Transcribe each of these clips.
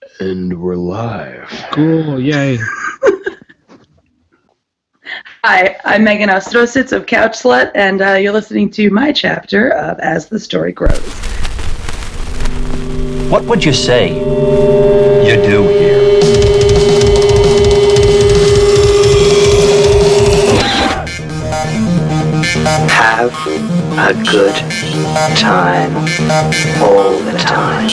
And we're live. Cool, yay. Hi, I'm Megan Ostrositz of Couch Slut, and you're listening to my chapter of As the Story Grows. What would you say you do here? Have a good time all the time.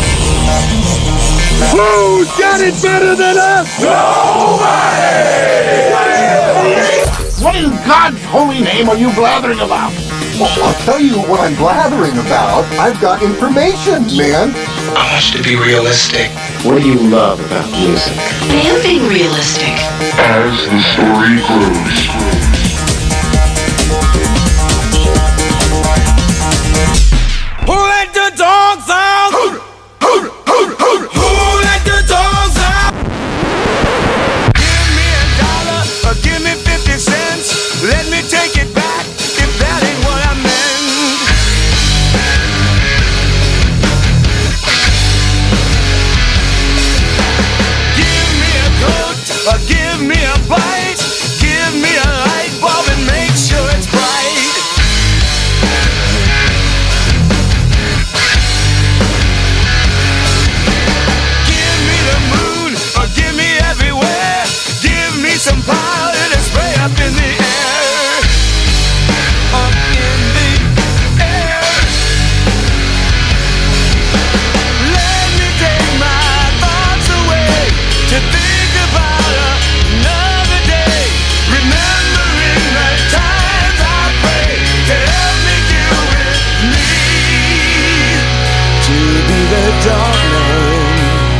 Who's got it better than us? Nobody! What in God's holy name are you blathering about? Well, I'll tell you what I'm blathering about. I've got information, man. I want you to be realistic. What do you love about music? I am being realistic. As the story grows. Who let the dogs out? Who let the dogs out? Give me $1 or give me 50 cents. Let me take it back if that ain't what I meant. Give me a coat or give me a bite. Give me a light bulb and make sure it's bright. Some power and spray up in the air. Up in the air. Let me take my thoughts away to think about another day. Remembering the times I prayed to help me deal with me. To be the dark man.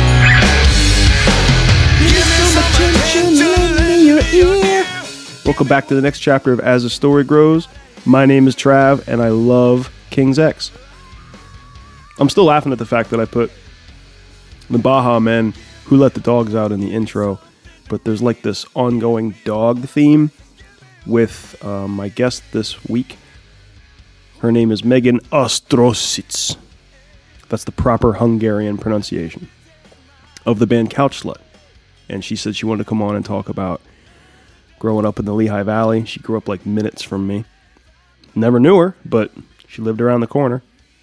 Give me some attention. Welcome back to the next chapter of As the Story Grows. My name is Trav, and I love King's X. I'm still laughing at the fact that I put the Baja Men Who Let the Dogs Out in the intro, but there's like this ongoing dog theme with my guest this week. Her name is Megan Ostrositz. That's the proper Hungarian pronunciation of the band Couch Slut. And she said she wanted to come on and talk about growing up in the Lehigh Valley. She grew up like minutes from me. Never knew her, but she lived around the corner.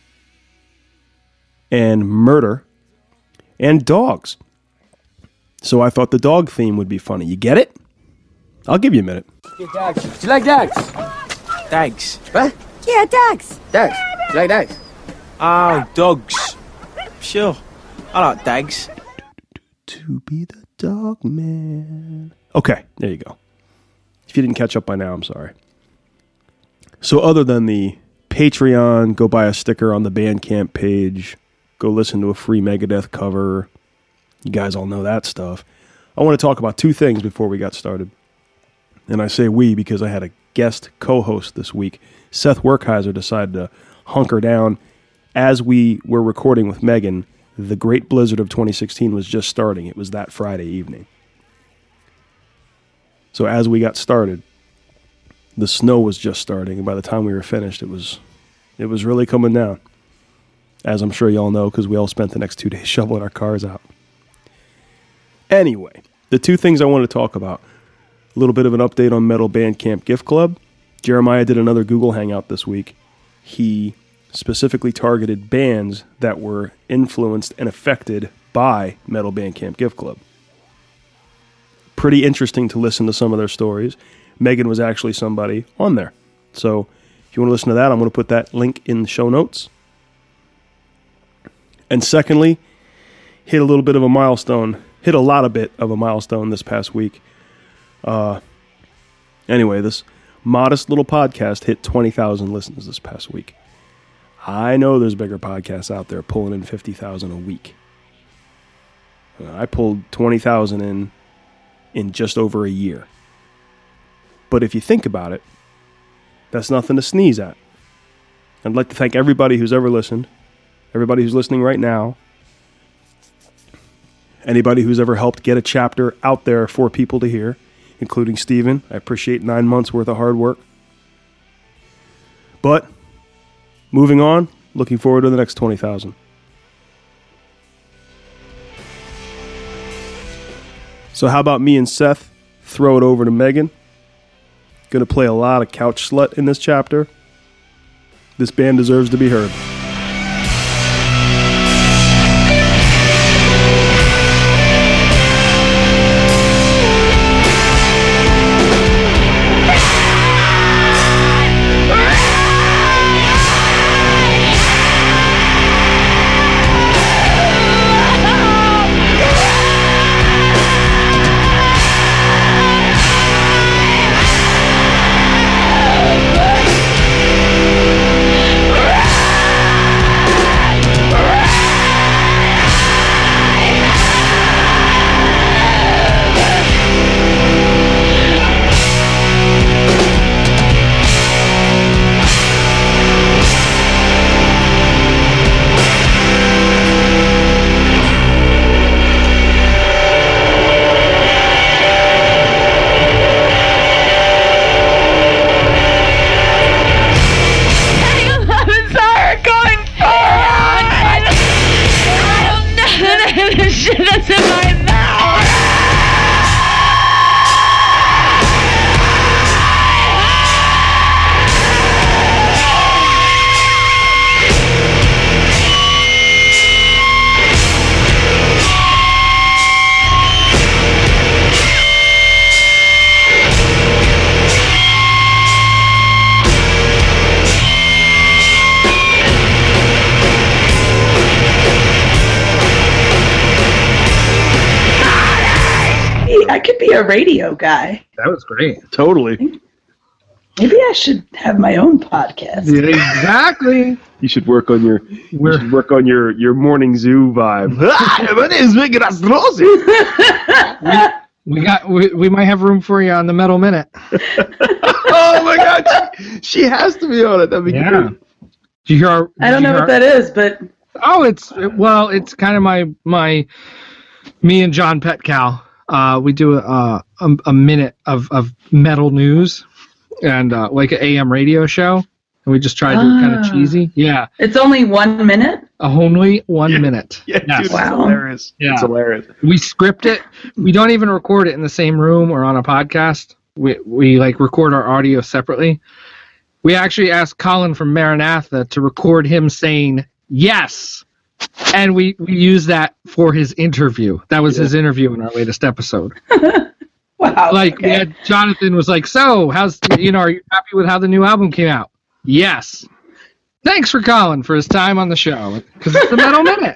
And murder. And dogs. So I thought the dog theme would be funny. You get it? I'll give you a minute. Yeah, dogs. Do you like dogs? Dogs. What? Yeah, dogs. Dogs. Do you like dogs? Oh, dogs. Sure. I like dogs. To be the dog man. Okay, there you go. If you didn't catch up by now, I'm sorry. So other than the Patreon, go buy a sticker on the Bandcamp page, go listen to a free Megadeth cover, you guys all know that stuff. I want to talk about two things before we got started. And I say we because I had a guest co-host this week. Seth Werkheiser decided to hunker down. As we were recording with Megan, the Great Blizzard of 2016 was just starting. It was that Friday evening. So as we got started, the snow was just starting, and by the time we were finished, it was really coming down. As I'm sure you all know, because we all spent the next 2 days shoveling our cars out. Anyway, the two things I want to talk about. A little bit of an update on Metal Bandcamp Gift Club. Jeremiah did another Google Hangout this week. He specifically targeted bands that were influenced and affected by Metal Bandcamp Gift Club. Pretty interesting to listen to some of their stories. Megan was actually somebody on there. So if you want to listen to that, I'm going to put that link in the show notes. And secondly, hit a lot of a milestone this past week. Anyway, this modest little podcast hit 20,000 listens this past week. I know there's bigger podcasts out there pulling in 50,000 a week. I pulled 20,000 in just over a year. But if you think about it, that's nothing to sneeze at. I'd like to thank everybody who's ever listened, everybody who's listening right now, anybody who's ever helped get a chapter out there for people to hear, including Steven. I appreciate 9 months worth of hard work. But moving on, looking forward to the next 20,000. So how about me and Seth throw it over to Megan? Gonna play a lot of Couch Slut in this chapter. This band deserves to be heard. A radio guy. That was great. Totally. Maybe I should have my own podcast. Yeah, exactly. You should work on your your morning zoo vibe. My name is Megan Astrosi. We might have room for you on the Metal Minute. Oh my God, she has to be on it. That'd be great. Do you hear I don't know what that is, but it's kind of my me and John Petcow. We do a minute of metal news and like an AM radio show, and we just try to do it kind of cheesy. Yeah, it's only 1 minute. Only 1 minute. Yeah, yes. Dude, wow, it's hilarious. Yeah. It's hilarious. We script it. We don't even record it in the same room or on a podcast. We like record our audio separately. We actually asked Colin from Maranatha to record him saying yes. And we used that for his interview. That was his interview in our latest episode. Wow. Like, okay. Jonathan was like, so, are you happy with how the new album came out? Yes. Thanks for Colin for his time on the show. Because it's the Metal Minute,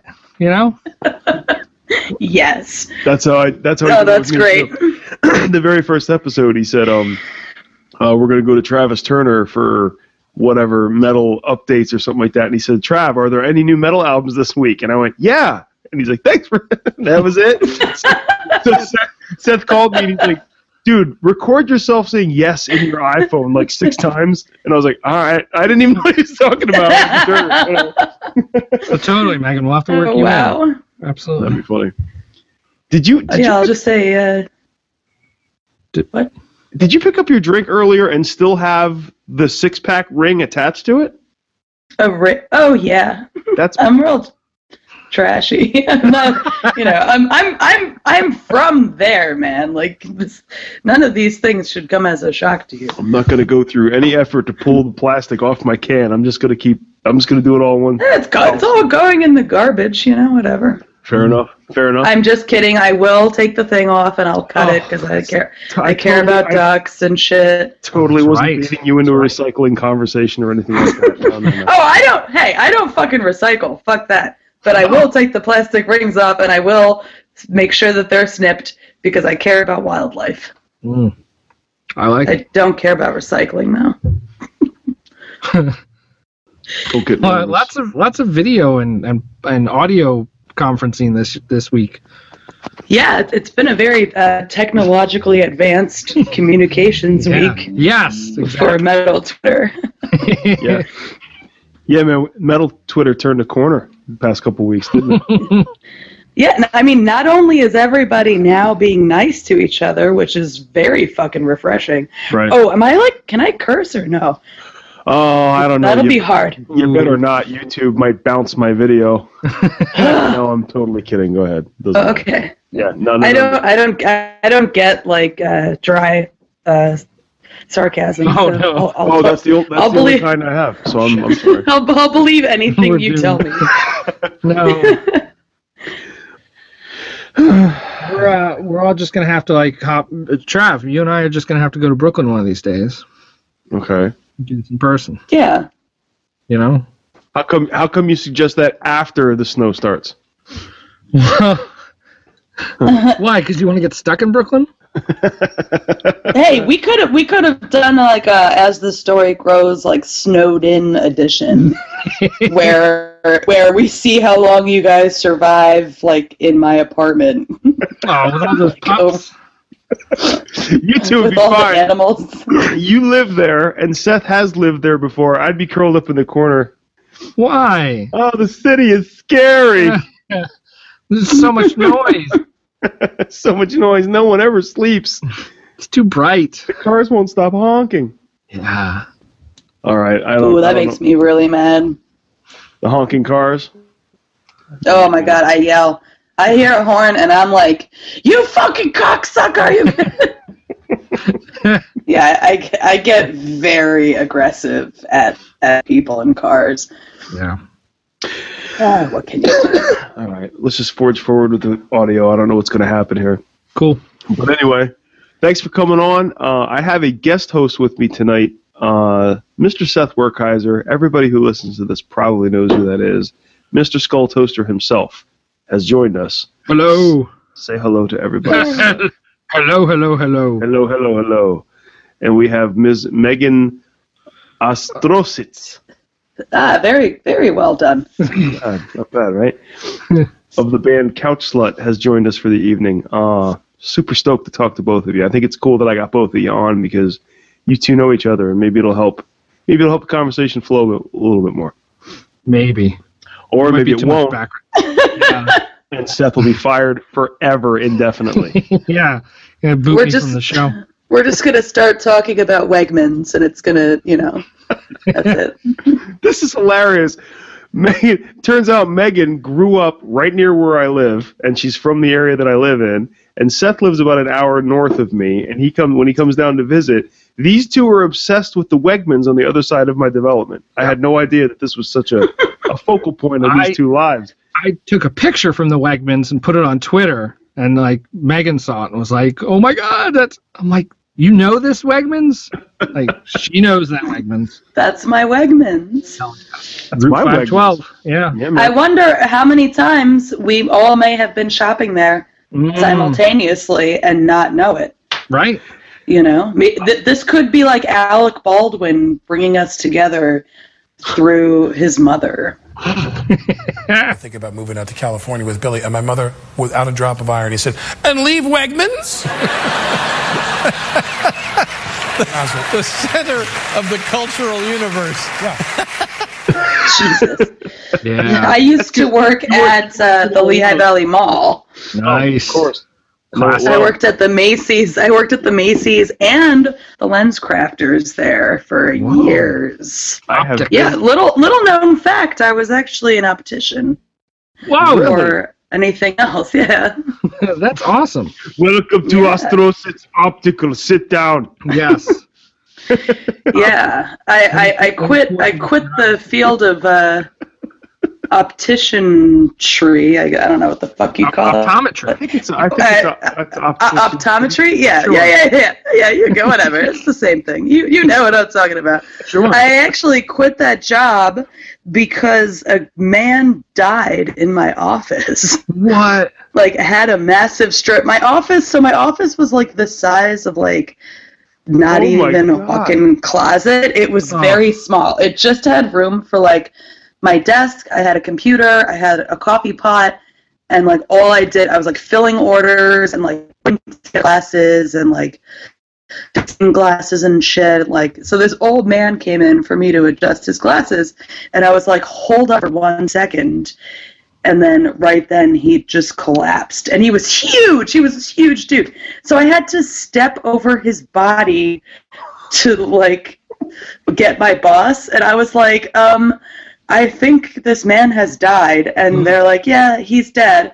Yes. That's how that's great. The very first episode, he said, we're going to go to Travis Turner for whatever metal updates or something like that. And he said, Trav, are there any new metal albums this week? And I went, yeah. And he's like, thanks for that was it. So Seth called me and he's like, dude, record yourself saying yes in your iPhone like 6 times. And I was like, all right. I didn't even know what he was talking about. So totally, Megan. We'll have to work you out. Absolutely. That'd be funny. Did you I'll just say, what? Did you pick up your drink earlier and still have the 6-pack ring attached to it? A ring? Oh yeah. I'm real trashy. I'm not. I'm from there, man. Like none of these things should come as a shock to you. I'm not going to go through any effort to pull the plastic off my can. I'm just going to do it all in one. It's all going in the garbage. Whatever. Fair enough. I'm just kidding. I will take the thing off and I'll cut it because I care. I care about ducks and shit. Totally wasn't leading you into a recycling conversation or anything like that. No. Oh, I don't fucking recycle. Fuck that. But I will take the plastic rings off and I will make sure that they're snipped because I care about wildlife. I don't care about recycling though. Lots of video and audio conferencing this week. Yeah, it's been a very technologically advanced communications week. Yes, exactly. For Metal Twitter. Yeah, man. Metal Twitter turned a corner the past couple weeks, didn't it? Yeah, I mean, not only is everybody now being nice to each other, which is very fucking refreshing. Right. Oh, can I curse or no? Oh, I don't know. That'll be hard. You better not. YouTube might bounce my video. No, I'm totally kidding. Go ahead. Okay. Yeah, no. I don't get like dry sarcasm. Oh, so no. I'll that's the only kind I have. So I'm sorry. I'll believe anything We're you doomed. tell me. No. We're all just gonna have to like hop. Trav, you and I are just gonna have to go to Brooklyn one of these days. Okay. Do this in person. Yeah. You know. How come you suggest that after the snow starts? Why? Because you want to get stuck in Brooklyn? Hey, we could have done like a As the Story Grows like snowed in edition, where we see how long you guys survive like in my apartment. Oh, with all those pups. You two would With be all the fine. animals. You live there, and Seth has lived there before. I'd be curled up in the corner. Why? Oh, the city is scary. There's so much noise. So much noise. No one ever sleeps. It's too bright. The cars won't stop honking. Yeah. All right. Ooh, that makes me really mad. The honking cars. Oh my god, I yell. I hear a horn and I'm like, "You fucking cocksucker!" Yeah, I get very aggressive at people in cars. Yeah. What can you do? All right. Let's just forge forward with the audio. I don't know what's going to happen here. Cool. But anyway, thanks for coming on. I have a guest host with me tonight, Mr. Seth Werkheiser. Everybody who listens to this probably knows who that is. Mr. Skull Toaster himself has joined us. Hello. Say hello to everybody. Hello, hello, hello. Hello, hello, hello. And we have Ms. Megan Ostrositz. Very, very well done. Not bad, right? Of the band Couch Slut has joined us for the evening. Super stoked to talk to both of you. I think it's cool that I got both of you on because you two know each other, and maybe it'll help. Maybe it'll help the conversation flow a little bit more. Maybe. Or maybe it won't. Yeah. And Seth will be fired forever, indefinitely. Yeah. Boot me from the show. We're just gonna start talking about Wegmans, and it's gonna, that's it. This is hilarious. Turns out Megan grew up right near where I live, and she's from the area that I live in. And Seth lives about an hour north of me. And when he comes down to visit, these two are obsessed with the Wegmans on the other side of my development. I had no idea that this was such a focal point of these two lives. I took a picture from the Wegmans and put it on Twitter, and like Megan saw it and was like, "Oh my god, I'm like, you know this Wegmans?" Like she knows that Wegmans. That's my Wegmans. That's my 512. Wegmans. Yeah. I wonder how many times we all may have been shopping there simultaneously and not know it. Right. This could be like Alec Baldwin bringing us together through his mother. I think about moving out to California with Billy, and my mother, without a drop of irony, said, "And leave Wegmans?" The center of the cultural universe. Jesus. Yeah. I used to work at the Lehigh Valley Mall. Nice. Of course. I worked at the Macy's. I worked at the Macy's and the Lens Crafters there for years. Little known fact. I was actually an optician. Wow. Or anything else? Yeah. That's awesome. Welcome to Ostrositz Optical. Sit down. Yes. Yeah. I quit the field of optician-tree. I don't know what the fuck you call it. Optometry. I think it's optometry. Yeah, sure. Yeah. You go, whatever. It's the same thing. You know what I'm talking about. Sure. I actually quit that job because a man died in my office. What? Like, had a massive stroke. My office was like the size of like not even a walk-in closet. It was very small. It just had room for like my desk. I had a computer. I had a coffee pot, and like all I did, I was like filling orders and like glasses and like fixing glasses and shit. Like, so this old man came in for me to adjust his glasses, and I was like, hold up for 1 second. And then right then he just collapsed, and he was huge. He was this huge dude. So I had to step over his body to like get my boss, and I was like, I think this man has died. And they're like, yeah, he's dead.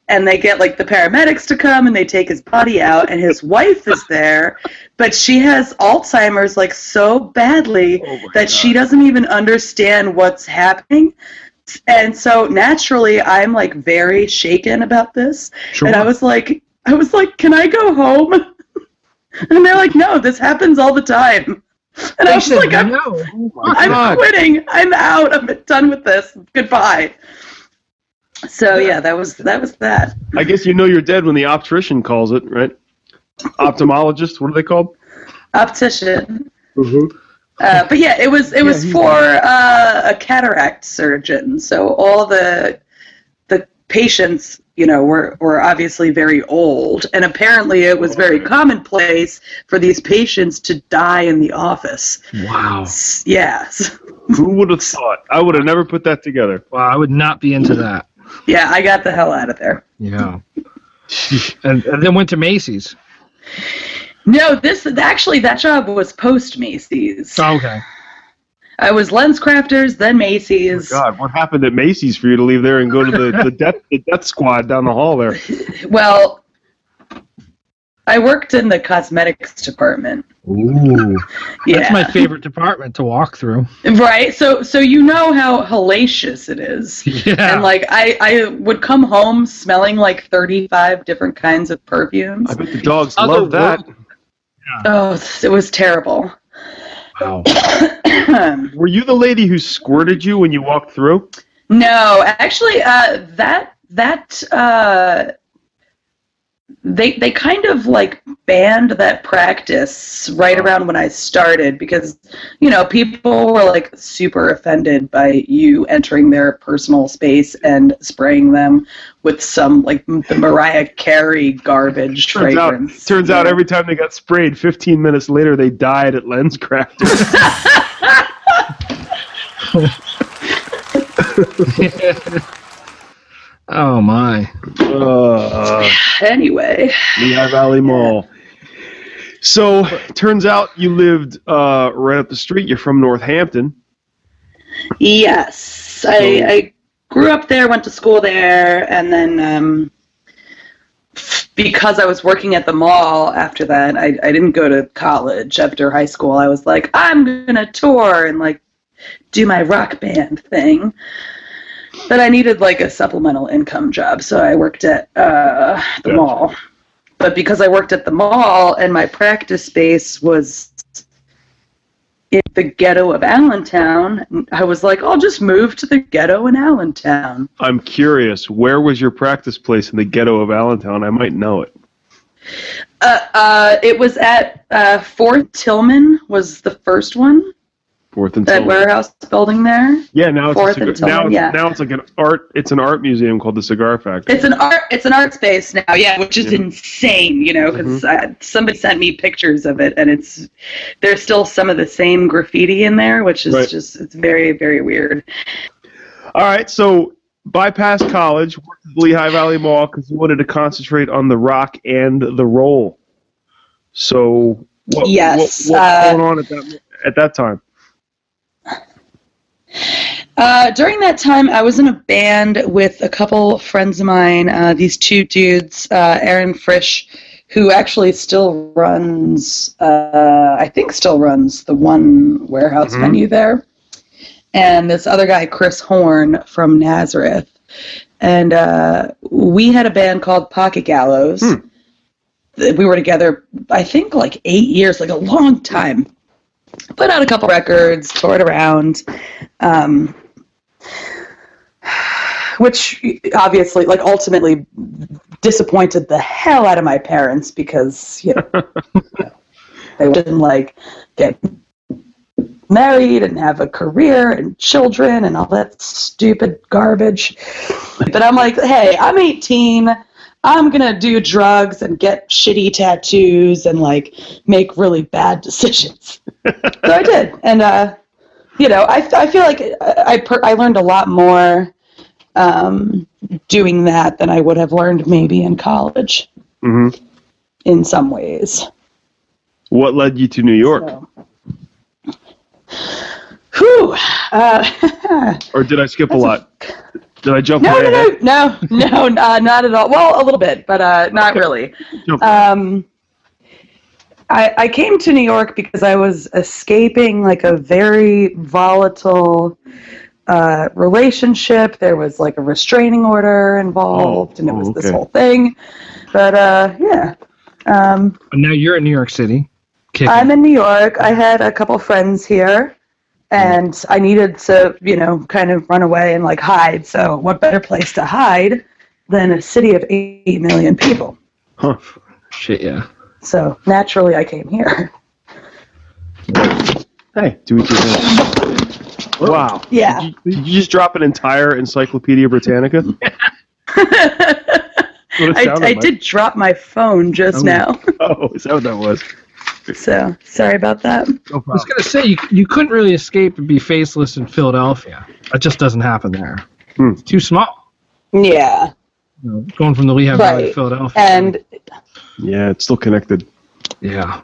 and they get like the paramedics to come and they take his body out, and his wife is there, but she has Alzheimer's like so badly that she doesn't even understand what's happening. And so naturally I'm like very shaken about this. Sure. And I was like, can I go home? And they're like, no, this happens all the time. And I was like, I'm quitting. I'm out. I'm done with this. Goodbye. So yeah, that was that. I guess you know you're dead when the optician calls it, right? Ophthalmologist, what are they called? Optician. Mm-hmm. But yeah, it was for a cataract surgeon. So all the patients, were obviously very old, and apparently it was very commonplace for these patients to die in the office. Wow. Yes. Who would have thought? I would have never put that together. Wow, I would not be into that. Yeah, I got the hell out of there. Yeah. and then went to Macy's. No, that job was post Macy's. Oh, okay. I was LensCrafters, then Macy's. Oh God, what happened at Macy's for you to leave there and go to the death squad down the hall there? Well, I worked in the cosmetics department. Ooh, that's my favorite department to walk through. Right, so you know how hellacious it is. Yeah. And like I would come home smelling like 35 different kinds of perfumes. I bet the dogs love that. Yeah. Oh, it was terrible. Wow. Were you the lady who squirted you when you walked through? No, actually, they kind of like banned that practice right around when I started because, people were like super offended by you entering their personal space and spraying them with some like the Mariah Carey garbage fragrance. Turns out every time they got sprayed, 15 minutes later they died at LensCrafters. Oh my. Anyway. Lehigh Valley Mall. So, turns out you lived right up the street. You're from Northampton. Yes. I grew up there, went to school there, and then because I was working at the mall after that, I didn't go to college after high school. I was like, I'm going to tour and like do my rock band thing. But I needed like a supplemental income job, so I worked at the mall. But because I worked at the mall and my practice space was in the ghetto of Allentown, I was like, I'll just move to the ghetto in Allentown. I'm curious, where was your practice place in the ghetto of Allentown? I might know it. It was at 4th Tillman was the first one. 4th and that Tillman. warehouse building there. Yeah, now it's now it's like an art. It's an art museum called the Cigar Factory. It's an art space now. Yeah, which is insane. Because somebody sent me pictures of it, and there's still some of the same graffiti in there, which is just it's very, very weird. All right, so bypassed college, worked at the Lehigh Valley Mall because you wanted to concentrate on the rock and the roll. So what's going on at that time? During that time, I was in a band with a couple friends of mine, these two dudes, Aaron Frisch, who actually still runs the one warehouse venue there, and this other guy, Chris Horn from Nazareth. And we had a band called Pocket Gallows. We were together, I think, like 8 years, like a long time. Put out a couple records, toured around, which obviously, like, ultimately disappointed the hell out of my parents because, they didn't, like, get married and have a career and children and all that stupid garbage. But I'm like, hey, I'm 18. I'm going to do drugs and get shitty tattoos and, like, make really bad decisions. So I did. And, I feel like I learned a lot more doing that than I would have learned maybe in college. Mm-hmm. In some ways. What led you to New York? Whew. Or did I skip a lot? Did I jump? No, not at all. Well, a little bit, but not really. I came to New York because I was escaping like a very volatile relationship. There was like a restraining order involved, and it was this whole thing. But yeah. And now you're in New York City. I'm in New York. I had a couple friends here, and I needed to, kind of run away and like hide. So what better place to hide than a city of 8 million people? Huh. Shit, yeah. So naturally, I came here. Hey, do we just? Wow. Yeah. Did you just drop an entire Encyclopedia Britannica? I did drop my phone just now. Oh, is that what that was? So sorry about that. I was going to say you couldn't really escape and be faceless in Philadelphia. That just doesn't happen there. It's too small. Yeah. Going from the Lehigh Valley to Philadelphia. And yeah, it's still connected. Yeah.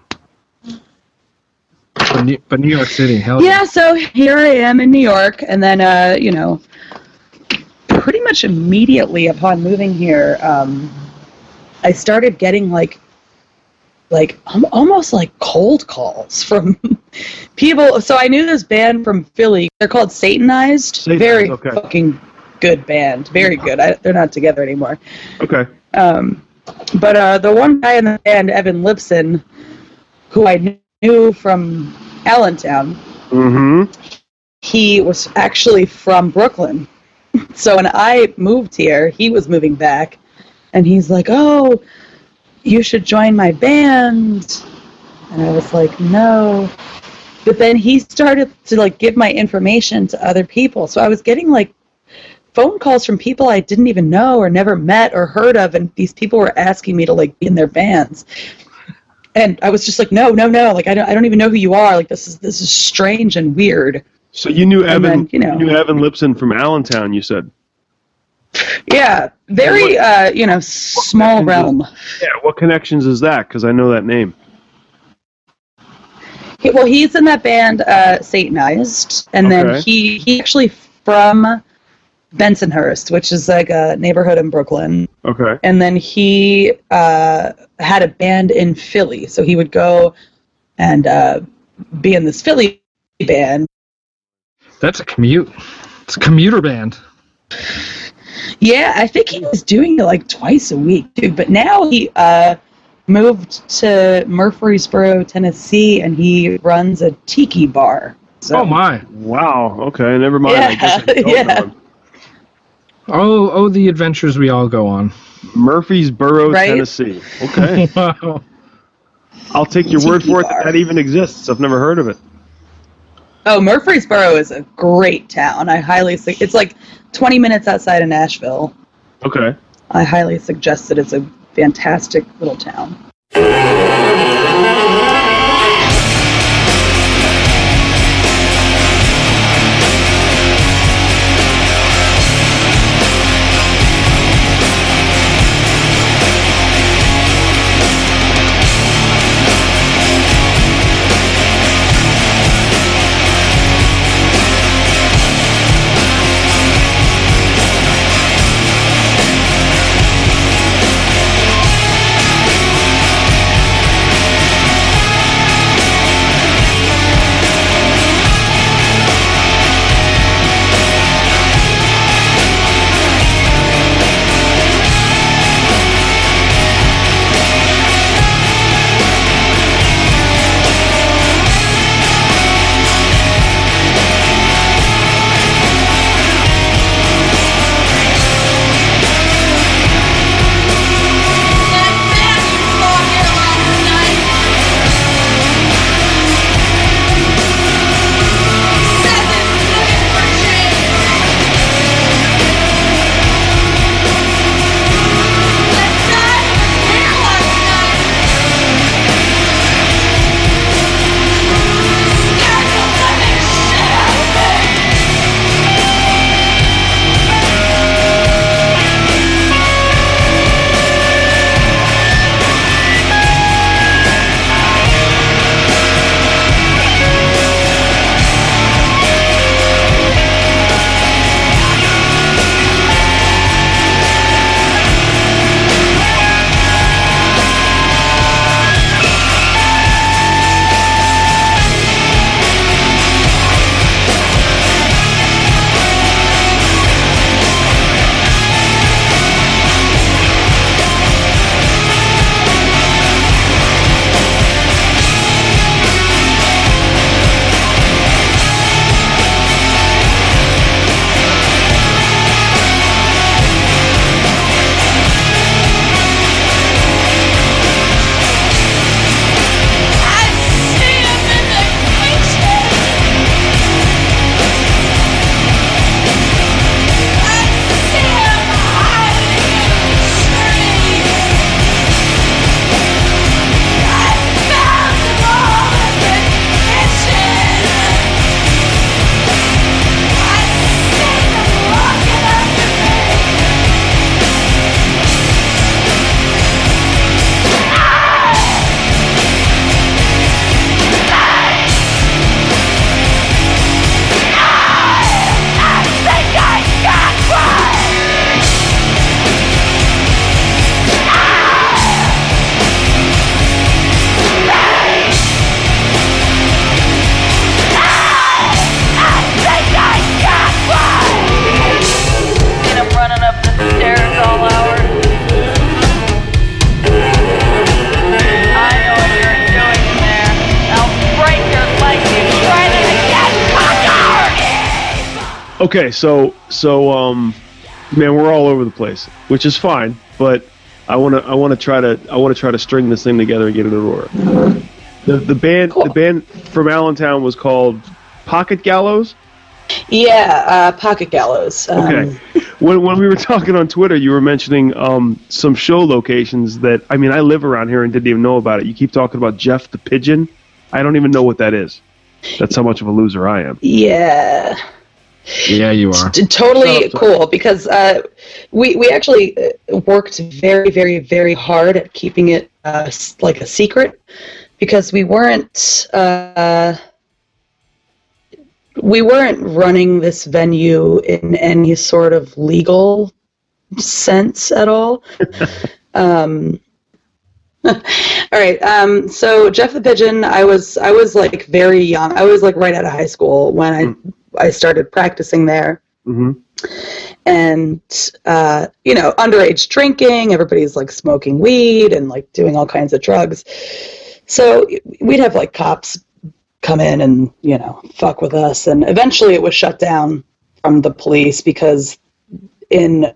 But New York City, hell yeah. So here I am in New York, and then pretty much immediately upon moving here, I started getting like almost like cold calls from people. So I knew this band from Philly. They're called Satanized. Very fucking good band. Very good. They're not together anymore. Okay. But the one guy in the band, Evan Lipson, who I knew from Allentown, he was actually from Brooklyn. So when I moved here, he was moving back, and he's like, "Oh, you should join my band." And I was like, "No." But then he started to like give my information to other people. So I was getting like phone calls from people I didn't even know or never met or heard of, and these people were asking me to like be in their bands. And I was just like, no, like I don't even know who you are. Like this is strange and weird. So you knew Evan, you knew Evan Lipson from Allentown, you said. Yeah, very small realm. Yeah, what connections is that? Because I know that name. Well, he's in that band Satanized, and then he actually from Bensonhurst, which is like a neighborhood in Brooklyn. Okay. And then he had a band in Philly, so he would go and be in this Philly band. That's a commute. It's a commuter band. Yeah, I think he was doing it like twice a week, too. But now he moved to Murfreesboro, Tennessee, and he runs a tiki bar. So. Oh, my. Wow. Okay, never mind. Yeah, I guess I don't know. Oh, the adventures we all go on. Murfreesboro, Tennessee. Okay. Wow. I'll take your word for it that even exists. I've never heard of it. Oh, Murfreesboro is a great town. It's like 20 minutes outside of Nashville. Okay. I highly suggest it. It's a fantastic little town. Okay, so man, we're all over the place, which is fine, but I want to try to string this thing together and get it in order. The band from Allentown was called Pocket Gallows. Yeah, Pocket Gallows. Okay. When we were talking on Twitter, you were mentioning some show locations that, I mean, I live around here and didn't even know about it. You keep talking about Jeff the Pigeon. I don't even know what that is. That's how much of a loser I am. Yeah. Yeah, you are. Totally cool, because we actually worked very, very, very hard at keeping it like a secret, because we weren't running this venue in any sort of legal sense at all. All right. So Jeff the Pigeon, I was like very young. I was like right out of high school when I started practicing there. Mm-hmm. And underage drinking. Everybody's like smoking weed and like doing all kinds of drugs. So we'd have like cops come in and fuck with us. And eventually it was shut down from the police because in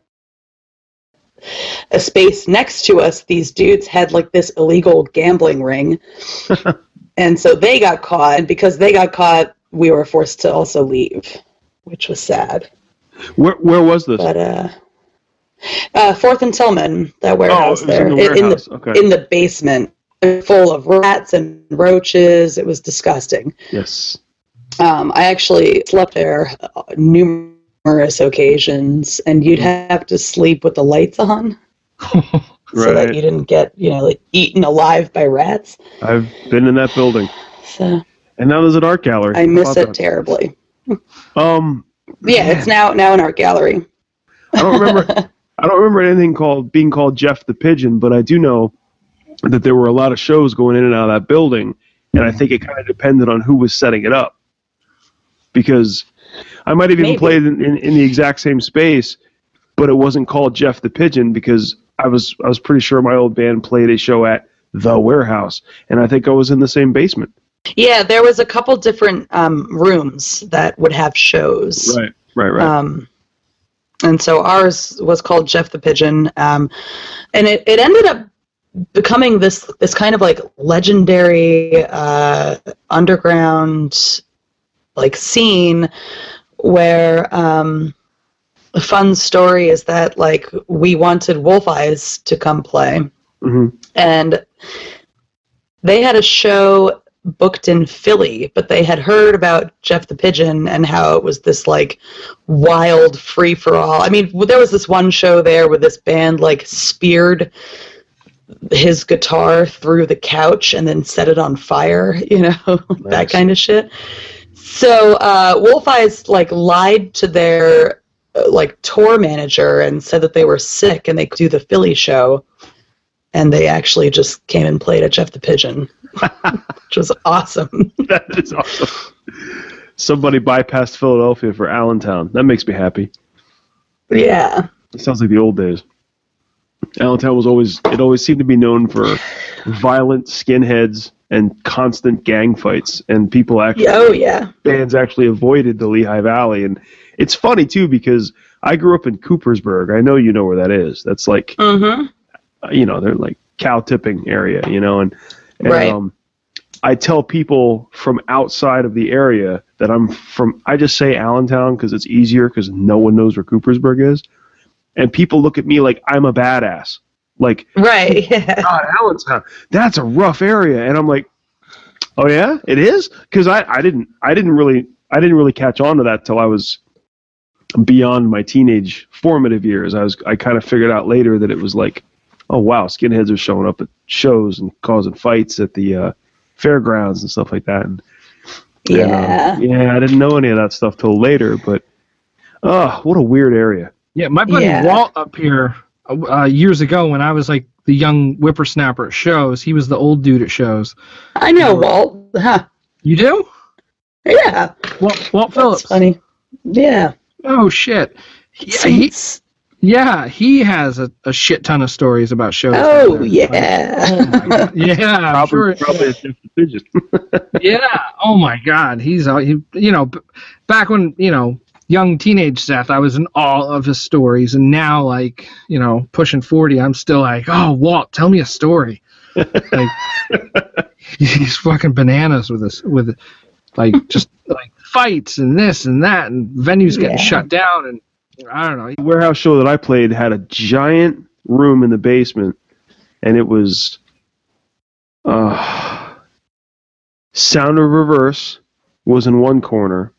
a space next to us, these dudes had like this illegal gambling ring. And so they got caught, and because they got caught, we were forced to also leave, which was sad. Where was this? But 4th and Tillman, that warehouse there, in the basement, full of rats and roaches. It was disgusting. Yes. I actually slept there numerous occasions, and you'd have to sleep with the lights on. So that you didn't get, like eaten alive by rats. I've been in that building. So, and now there's an art gallery. I miss it terribly. Yeah, it's now an art gallery. I don't remember anything being called Jeff the Pigeon, but I do know that there were a lot of shows going in and out of that building, and I think it kind of depended on who was setting it up. Because I might have even played in the exact same space, but it wasn't called Jeff the Pigeon because I was pretty sure my old band played a show at the Warehouse, and I think I was in the same basement. Yeah, there was a couple different rooms that would have shows. Right. And so ours was called Jeff the Pigeon, and it ended up becoming this kind of like legendary underground like scene where a fun story is that like we wanted Wolf Eyes to come play, and they had a show booked in Philly, but they had heard about Jeff the Pigeon and how it was this like wild free for all. I mean, there was this one show there where this band like speared his guitar through the couch and then set it on fire, that kind of shit. So Wolf Eyes like lied to their like tour manager and said that they were sick and they could do the Philly show, and they actually just came and played at Jeff the Pigeon, which was awesome. That is awesome. Somebody bypassed Philadelphia for Allentown. That makes me happy. Yeah. It sounds like the old days. Allentown always seemed to be known for violent skinheads and constant gang fights, and people actually, bands actually avoided the Lehigh Valley. And it's funny too because I grew up in Coopersburg. I know you know where that is. That's like, they're like cow tipping area, and right. I tell people from outside of the area that I'm from. I just say Allentown because it's easier because no one knows where Coopersburg is. And people look at me like I'm a badass. Like, right, yeah. God, Allentown, that's a rough area. And I'm like, oh yeah, it is? Because I didn't really catch on to that till I was beyond my teenage formative years. I kind of figured out later that it was like, oh wow, skinheads are showing up at shows and causing fights at the fairgrounds and stuff like that. And, I didn't know any of that stuff till later. But what a weird area. Yeah, my buddy Walt up here years ago when I was like the young whippersnapper at shows, he was the old dude at shows. I know Walt. Huh. You do? Yeah. Walt Phillips. Funny. Yeah. Oh shit. He has a shit ton of stories about shows. Oh yeah. Oh my God. Yeah. Probably a Jeff the Pigeon. Yeah. Oh my God. He's back when young teenage Seth, I was in awe of his stories, and now, like, you know, pushing 40, I'm still like, oh, Walt, tell me a story. Like, he's fucking bananas with this, with like just like fights and this and that, and venues getting shut down, and I don't know. The warehouse show that I played had a giant room in the basement, and it was Sound of Reverse was in one corner.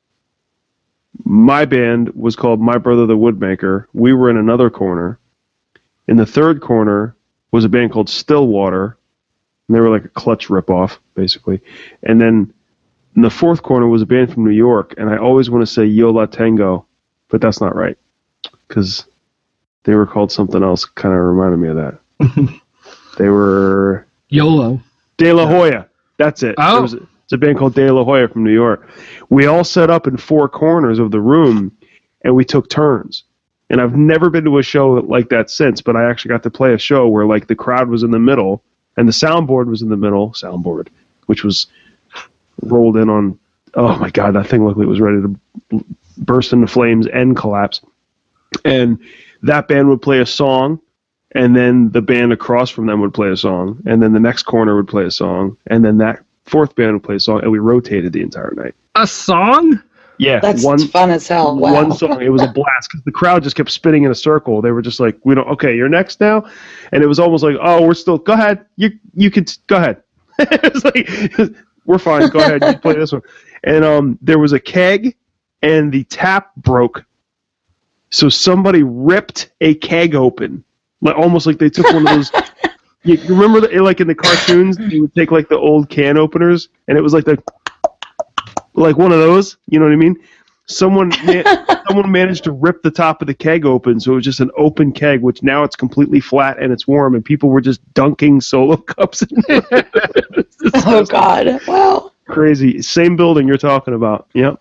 My band was called My Brother the Woodmaker. We were in another corner. In the third corner was a band called Stillwater, and they were like a Clutch ripoff, basically. And then in the fourth corner was a band from New York, and I always want to say Yo La Tengo, but that's not right, because they were called something else. Kind of reminded me of that. They were YOLO. De La Hoya. That's it. Oh. It's a band called De La Hoya from New York. We all set up in four corners of the room, and we took turns. And I've never been to a show like that since, but I actually got to play a show where like the crowd was in the middle, and the soundboard was in the middle, which was rolled in on, oh my God, that thing looked like it was ready to burst into flames and collapse. And that band would play a song, and then the band across from them would play a song, and then the next corner would play a song, and then that fourth band would play a song, and we rotated the entire night. A song? Yeah. That's fun as hell. Wow. One song. It was a blast because the crowd just kept spinning in a circle. They were just like, okay, you're next now? And it was almost like, oh, we're still, go ahead. You could, go ahead. It's like, we're fine. Go ahead. You play this one. And there was a keg, and the tap broke. So somebody ripped a keg open. Almost like they took one of those. You remember, like in the cartoons, they would take like the old can openers, and it was like like one of those. You know what I mean? Someone managed to rip the top of the keg open, so it was just an open keg, which now it's completely flat and it's warm, and people were just dunking Solo cups in it. Oh God! Wow. Crazy. Same building you're talking about. Yep.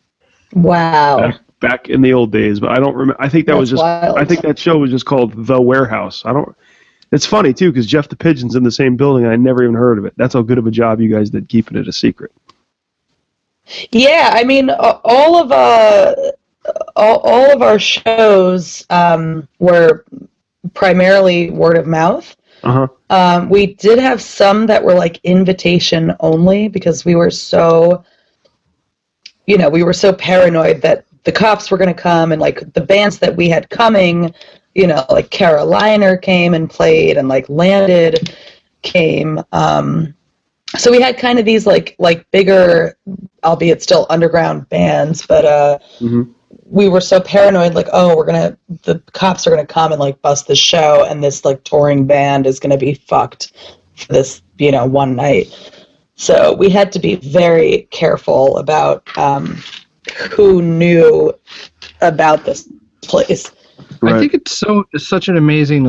Wow. Back in the old days, but I don't remember. I think that was just. Wild. I think that show was just called The Warehouse. I don't. It's funny too because Jeff the Pigeon's in the same building, and I never even heard of it. That's how good of a job you guys did keeping it a secret. Yeah, I mean, all of our shows were primarily word of mouth. We did have some that were like invitation only because we were so paranoid that the cops were going to come, and like the bands that we had coming, like Carolina came and played, and like Landed came. So we had kind of these like bigger, albeit still underground bands, but we were so paranoid, like, oh, the cops are gonna come and like bust the show, and this like touring band is gonna be fucked for this, one night. So we had to be very careful about who knew about this place. Right. I think it's such an amazing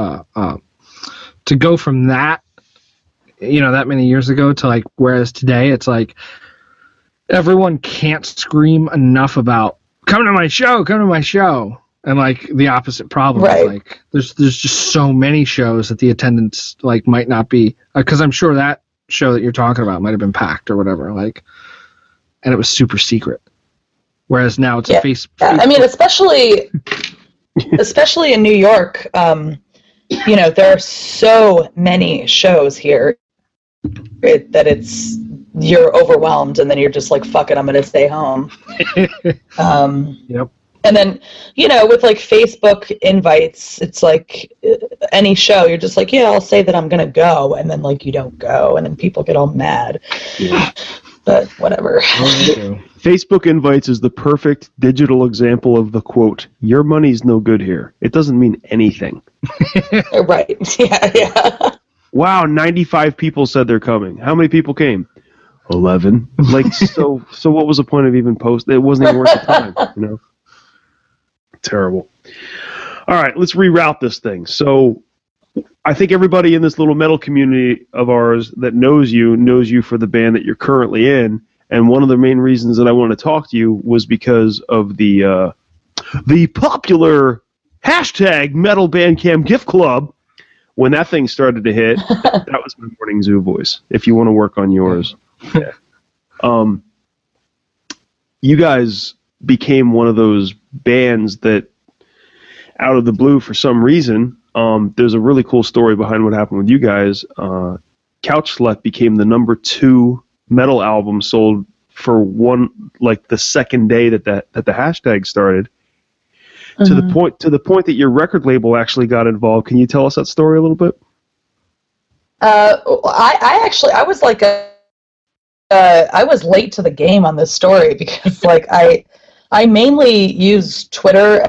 to go from that, that many years ago to like whereas today it's like everyone can't scream enough about come to my show, and like the opposite problem is like there's just so many shows that the attendance like might not be, because I'm sure that show that you're talking about might have been packed or whatever, like, and it was super secret. Whereas now it's a Facebook. I mean, especially in New York, there are so many shows here that you're overwhelmed, and then you're just like, fuck it, I'm gonna stay home. Yep. And then, with like Facebook invites, it's like any show, you're just like, yeah, I'll say that I'm gonna go, and then like you don't go, and then people get all mad. Yeah. But whatever. Facebook invites is the perfect digital example of the quote, your money's no good here. It doesn't mean anything. Right. Yeah. Wow, 95 people said they're coming. How many people came? 11. Like, so what was the point of even posting? It wasn't even worth the time, Terrible. All right, let's reroute this thing. So I think everybody in this little metal community of ours that knows you for the band that you're currently in. And one of the main reasons that I want to talk to you was because of the popular hashtag Metal Bandcamp Gift Club. When that thing started to hit, that was my morning zoo voice. If you want to work on yours, yeah. You guys became one of those bands that, out of the blue, for some reason, there's a really cool story behind what happened with you guys. Couch Slut became the number 2 metal album sold for the second day that the hashtag started. To the point that your record label actually got involved. Can you tell us that story a little bit? I was like I was late to the game on this story because like I mainly use Twitter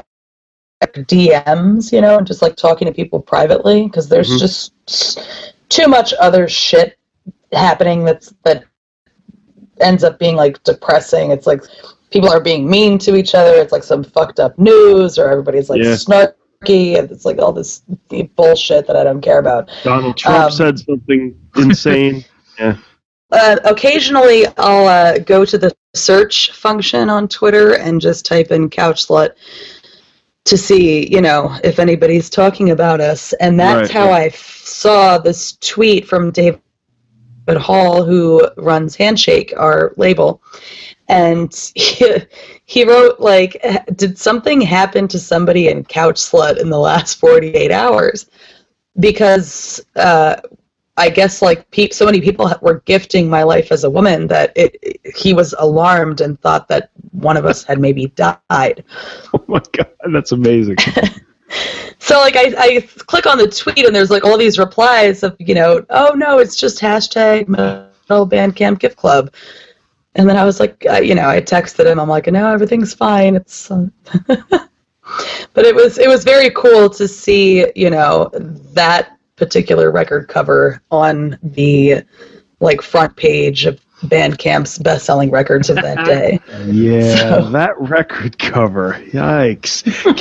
DMs, and just like talking to people privately because there's just too much other shit happening that ends up being like depressing. It's like people are being mean to each other. It's like some fucked up news, or everybody's like snarky, and it's like all this bullshit that I don't care about. Donald Trump said something insane. Yeah. Occasionally, I'll go to the search function on Twitter and just type in Couch Slut to see, if anybody's talking about us. And that's how I saw this tweet from David Hall, who runs Handshake, our label. And he wrote, like, did something happen to somebody in Couch Slut in the last 48 hours? Because I guess, like, so many people were gifting my life as a woman that he was alarmed and thought that one of us had maybe died. Oh, my God. That's amazing. So, like, I click on the tweet, and there's, like, all these replies of, oh, no, it's just hashtag Metal Bandcamp Gift Club. And then I was like, I texted him. I'm like, no, everything's fine. It's, but it was very cool to see, that particular record cover on the like front page of Bandcamp's best-selling records of that day. Yeah, so. That record cover. Yikes!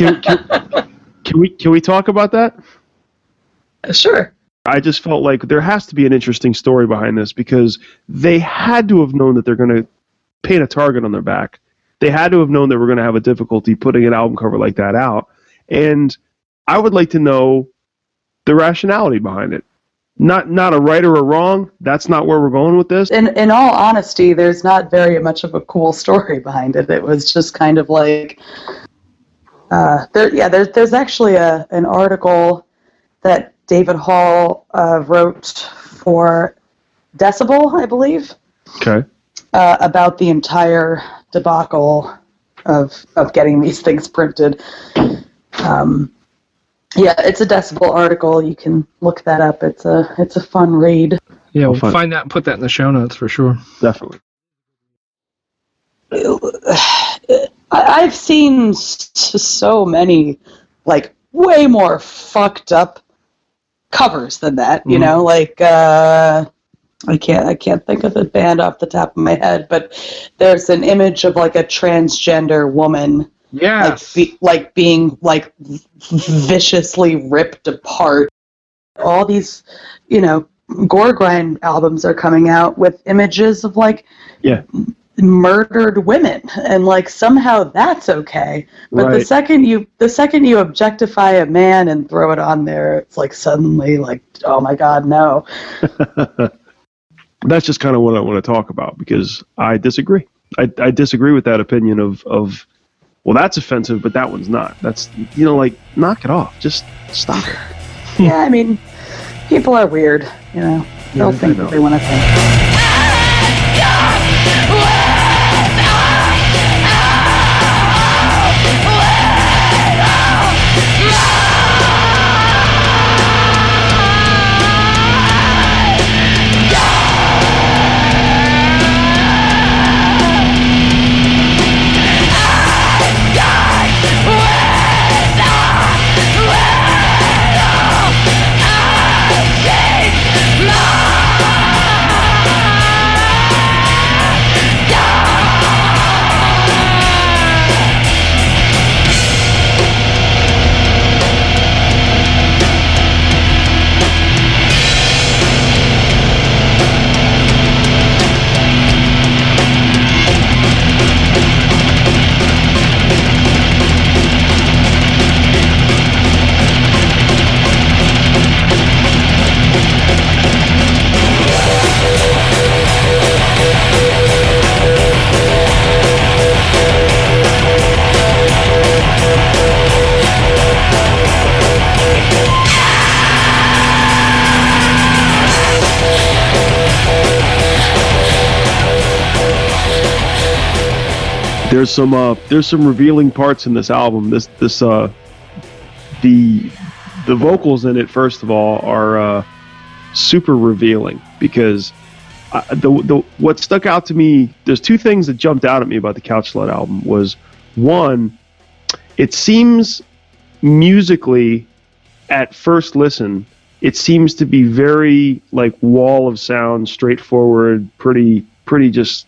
Can we talk about that? Sure. I just felt like there has to be an interesting story behind this because they had to have known that they're going to paint a target on their back. They had to have known that we're going to have a difficulty putting an album cover like that out. And I would like to know the rationality behind it. Not a right or a wrong. That's not where we're going with this. In all honesty, there's not very much of a cool story behind it. It was just kind of like, there's actually an article that David Hall wrote for Decibel, I believe. Okay. About the entire debacle of getting these things printed. Yeah, it's a Decibel article. You can look that up. It's a fun read. Yeah, we'll find that and put that in the show notes for sure. Definitely. I've seen so many, like, way more fucked up covers than that. You know, like I can't think of the band off the top of my head, but there's an image of like a transgender woman. Yes. Like being like viciously ripped apart. All these, gore grind albums are coming out with images of like murdered women, and like somehow that's okay. But the second you objectify a man and throw it on there, it's like suddenly like, oh my God, no. That's just kind of what I want to talk about because I disagree. I disagree with that opinion of well, that's offensive, but that one's not. That's, like, knock it off. Just stop it. Yeah, I mean, people are weird, They'll think what they want to think. There's some revealing parts in this album. The vocals in it, first of all, are super revealing because what stuck out to me. There's two things that jumped out at me about the Couch Slut album. Was one, it seems musically, at first listen, it seems to be very like wall of sound, straightforward, pretty just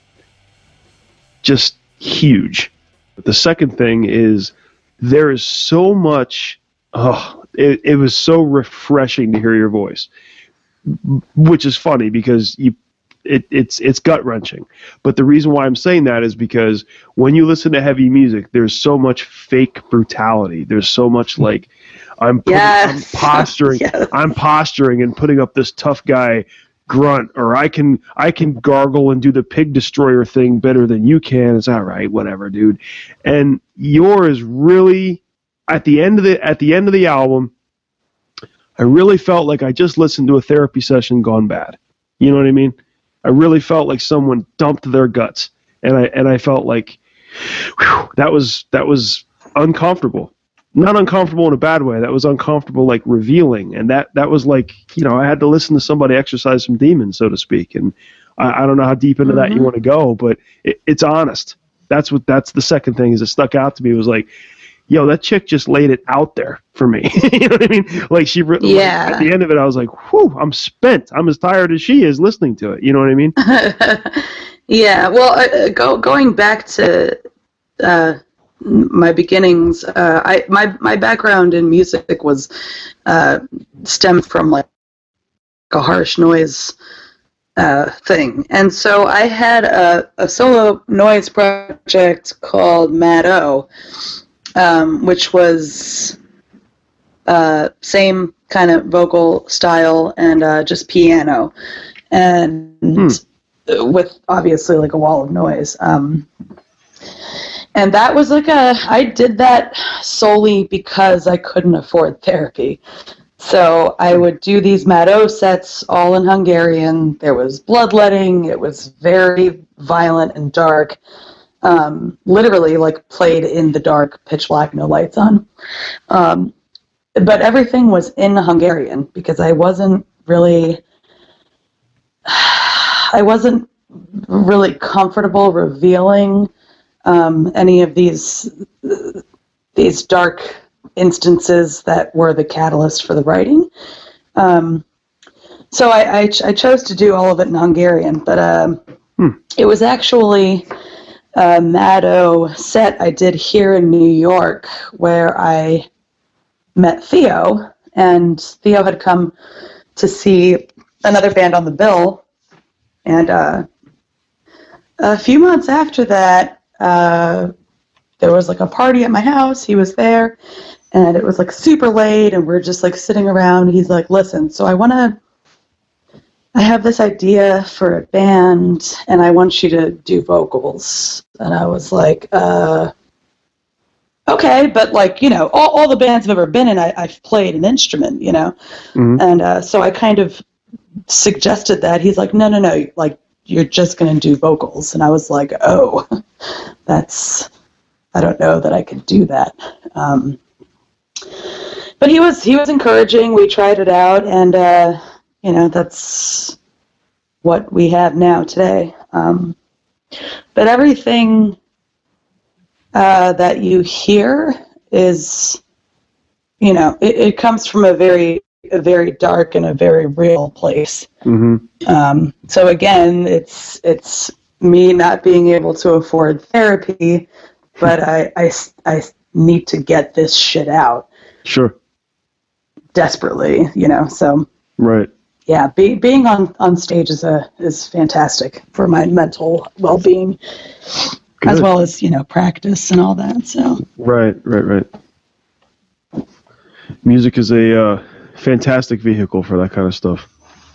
huge. But the second thing is there is so much. It was so refreshing to hear your voice, which is funny because it's gut wrenching. But the reason why I'm saying that is because when you listen to heavy music, there's so much fake brutality. There's so much like I'm posturing. Yes. I'm posturing and putting up this tough guy grunt, or I can gargle and do the pig destroyer thing better than you can. It's all right, whatever, dude. And yours really, at the end of the album, I really felt like I just listened to a therapy session gone bad. You know what I mean? I really felt like someone dumped their guts, and I felt like, whew, that was uncomfortable. Not uncomfortable in a bad way. That was uncomfortable, like revealing, and that was like, I had to listen to somebody exercise some demons, so to speak. And I don't know how deep into that you want to go, but it's honest. That's the second thing is it stuck out to me. It was like, yo, that chick just laid it out there for me. You know what I mean? Like at the end of it, I was like, whew, I'm spent. I'm as tired as she is listening to it. You know what I mean? Yeah. Well, going back to my beginnings, my background in music was stemmed from like a harsh noise thing, and so I had a solo noise project called Mad O, which was same kind of vocal style and just piano, and with obviously like a wall of noise. And that was like I did that solely because I couldn't afford therapy. So I would do these Mad O sets all in Hungarian. There was bloodletting. It was very violent and dark. Literally like played in the dark, pitch black, no lights on. But everything was in Hungarian because I wasn't really comfortable revealing any of these dark instances that were the catalyst for the writing. So I chose to do all of it in Hungarian, but it was actually a Mad O set I did here in New York where I met Theo, and Theo had come to see another band on the bill, and a few months after that, there was like a party at my house. He was there, and it was like super late, and we're just like sitting around. He's like, listen, so I have this idea for a band, and I want you to do vocals. And I was like, okay, but like, all the bands I've ever been in, I've played an instrument, Mm-hmm. And so I kind of suggested that. He's like, no, like, you're just going to do vocals. And I was like, oh, I don't know that I could do that. But he was encouraging. We tried it out, and, that's what we have now today. But everything that you hear is, it comes from a very dark and a very real place. Mm-hmm. So again, it's me not being able to afford therapy, but I need to get this shit out. Sure. Desperately, so. Right. Yeah, being on stage is fantastic for my mental well-being. Good. As well as, practice and all that. So. Right. Music is a fantastic vehicle for that kind of stuff.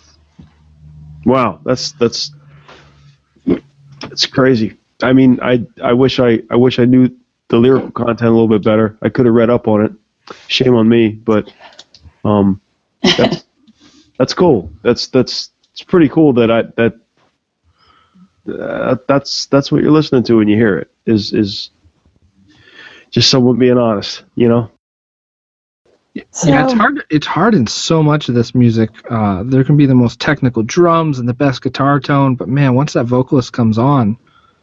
Wow, that's crazy. I mean, I wish I knew the lyrical content a little bit better. I could have read up on it. Shame on me, but that's cool. It's pretty cool that's what you're listening to when you hear it. is just someone being honest, you know? Yeah, it's hard in so much of this music. There can be the most technical drums and the best guitar tone, but man, once that vocalist comes on,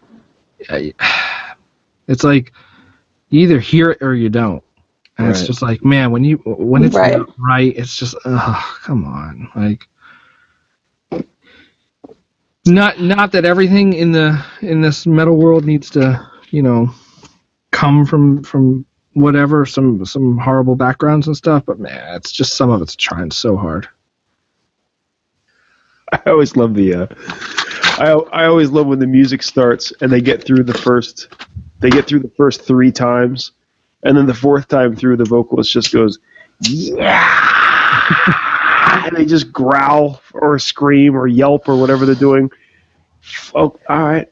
it's like you either hear it or you don't. And it's just like, man, when it's right, it's just, come on. Like, not that everything in this metal world needs to, you know, come from whatever, some horrible backgrounds and stuff, but man, it's just some of it's trying so hard. I always love I always love when the music starts and they get through the first 3 times, and then the 4th time through the vocalist just goes, yeah, and they just growl or scream or yelp or whatever they're doing. Oh, all right.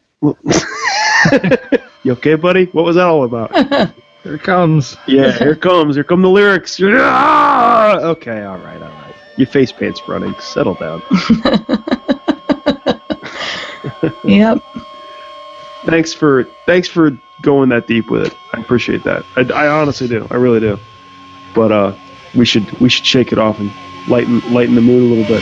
You okay, buddy? What was that all about? Here it comes. Yeah, here come the lyrics. Ah! Okay, all right. Your face paint's running. Settle down. Yep. Thanks for going that deep with it. I appreciate that. I honestly do. I really do. But we should shake it off and lighten the mood a little bit.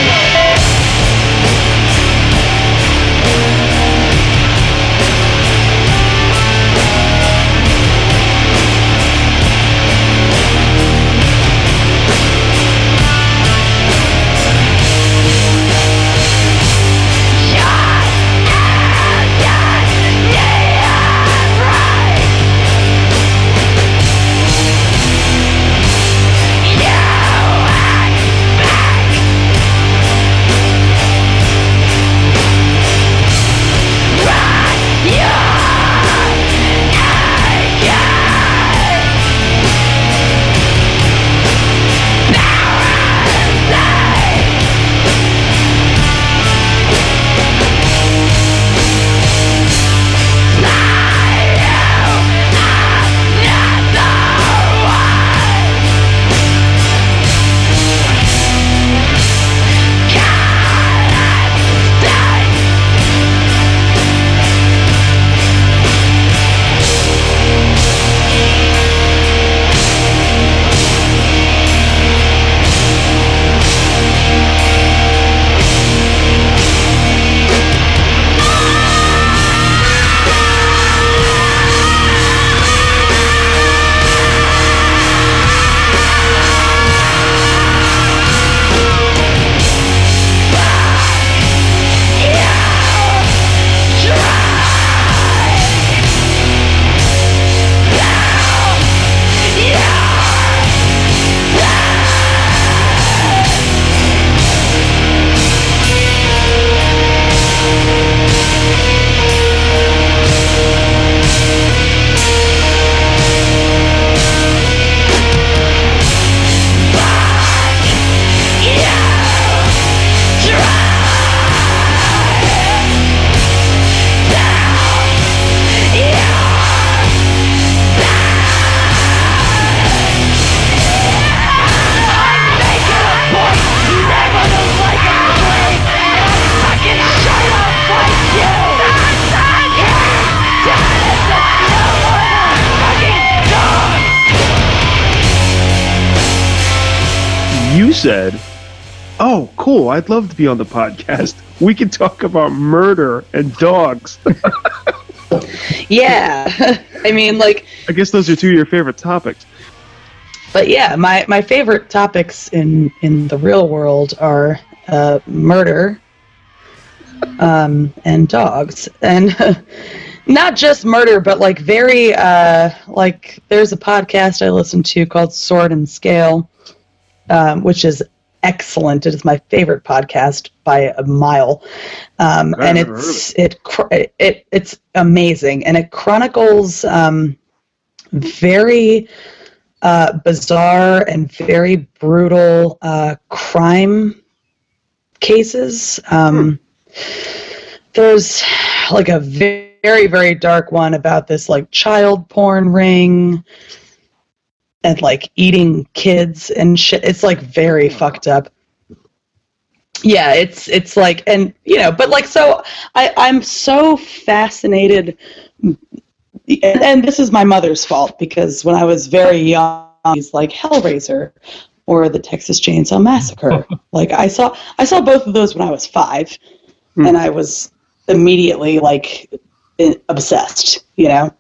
You said, oh, cool, I'd love to be on the podcast. We can talk about murder and dogs. Yeah. I mean, like... I guess those are 2 of your favorite topics. But yeah, my favorite topics in the real world are murder and dogs. And not just murder, but like very... like, there's a podcast I listen to called Sword and Scale, which is excellent. It is my favorite podcast by a mile, and it's amazing, and it chronicles very bizarre and very brutal crime cases. There's like a very, very dark one about this like child porn ring and like eating kids and shit. It's like very fucked up. Yeah, it's like, and you know, but like, so I'm so fascinated and this is my mother's fault, because when I was very young, he's like Hellraiser or the Texas Chainsaw Massacre. Like I saw both of those when I was 5, and I was immediately like obsessed. You know,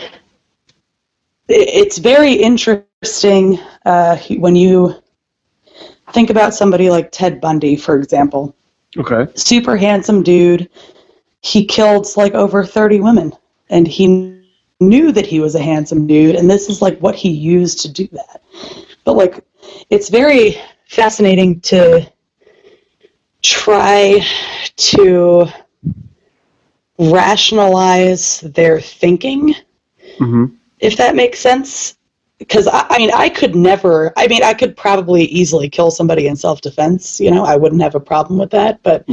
it's very interesting when you think about somebody like Ted Bundy, for example. Okay. Super handsome dude. He killed like over 30 women, and he knew that he was a handsome dude, and this is like what he used to do that. But like, it's very fascinating to try to rationalize their thinking, if that makes sense. Because I could probably easily kill somebody in self-defense. You know, I wouldn't have a problem with that. But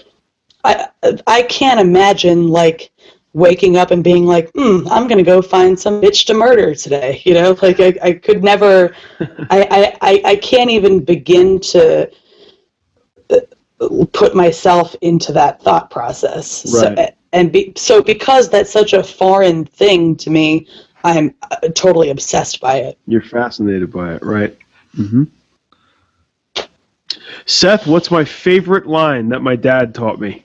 I can't imagine like waking up and being like, I'm going to go find some bitch to murder today. You know, like I could never, I can't even begin to put myself into that thought process. Right. So because that's such a foreign thing to me, I'm totally obsessed by it. You're fascinated by it, right? Seth, what's my favorite line that my dad taught me?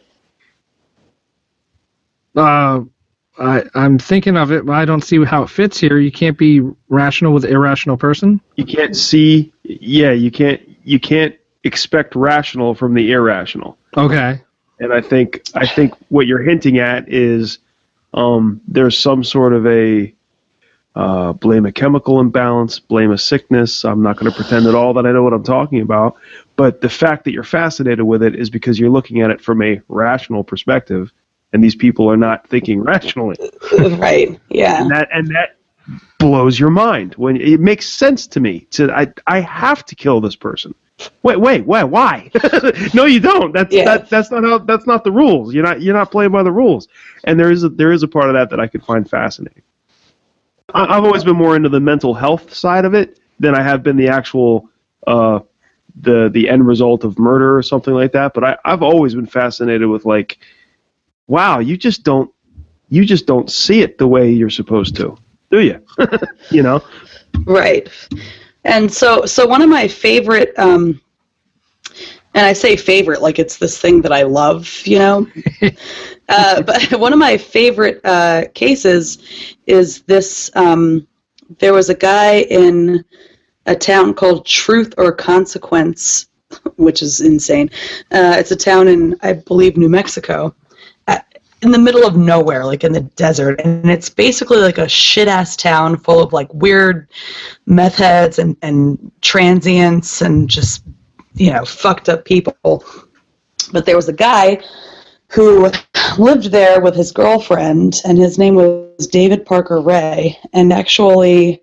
I'm thinking of it, but I don't see how it fits here. You can't be rational with an irrational person. You can't see. Yeah, you can't expect rational from the irrational. Okay. And I think what you're hinting at is there's some sort of a blame a chemical imbalance, blame a sickness. I'm not going to pretend at all that I know what I'm talking about. But the fact that you're fascinated with it is because you're looking at it from a rational perspective, and these people are not thinking rationally. Right. Yeah. And that blows your mind. When it makes sense to me. I have to kill this person. Wait, why? No, you don't. That's not the rules. You're not playing by the rules. And there is a part of that I could find fascinating. I've always been more into the mental health side of it than I have been the actual the end result of murder or something like that. But I've always been fascinated with like, wow, you just don't see it the way you're supposed to, do you? You know? Right. And so one of my favorite, and I say favorite like it's this thing that I love, you know, but one of my favorite cases is this. There was a guy in a town called Truth or Consequence, which is insane. It's a town in, I believe, New Mexico, in the middle of nowhere, like in the desert. And it's basically like a shit-ass town full of like weird meth heads and transients and just, you know, fucked up people. But there was a guy who lived there with his girlfriend, and his name was David Parker Ray. And actually,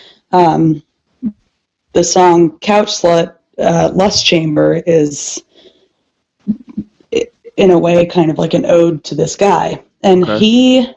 the song Couch Slut, Lust Chamber is, in a way, kind of like an ode to this guy. And okay.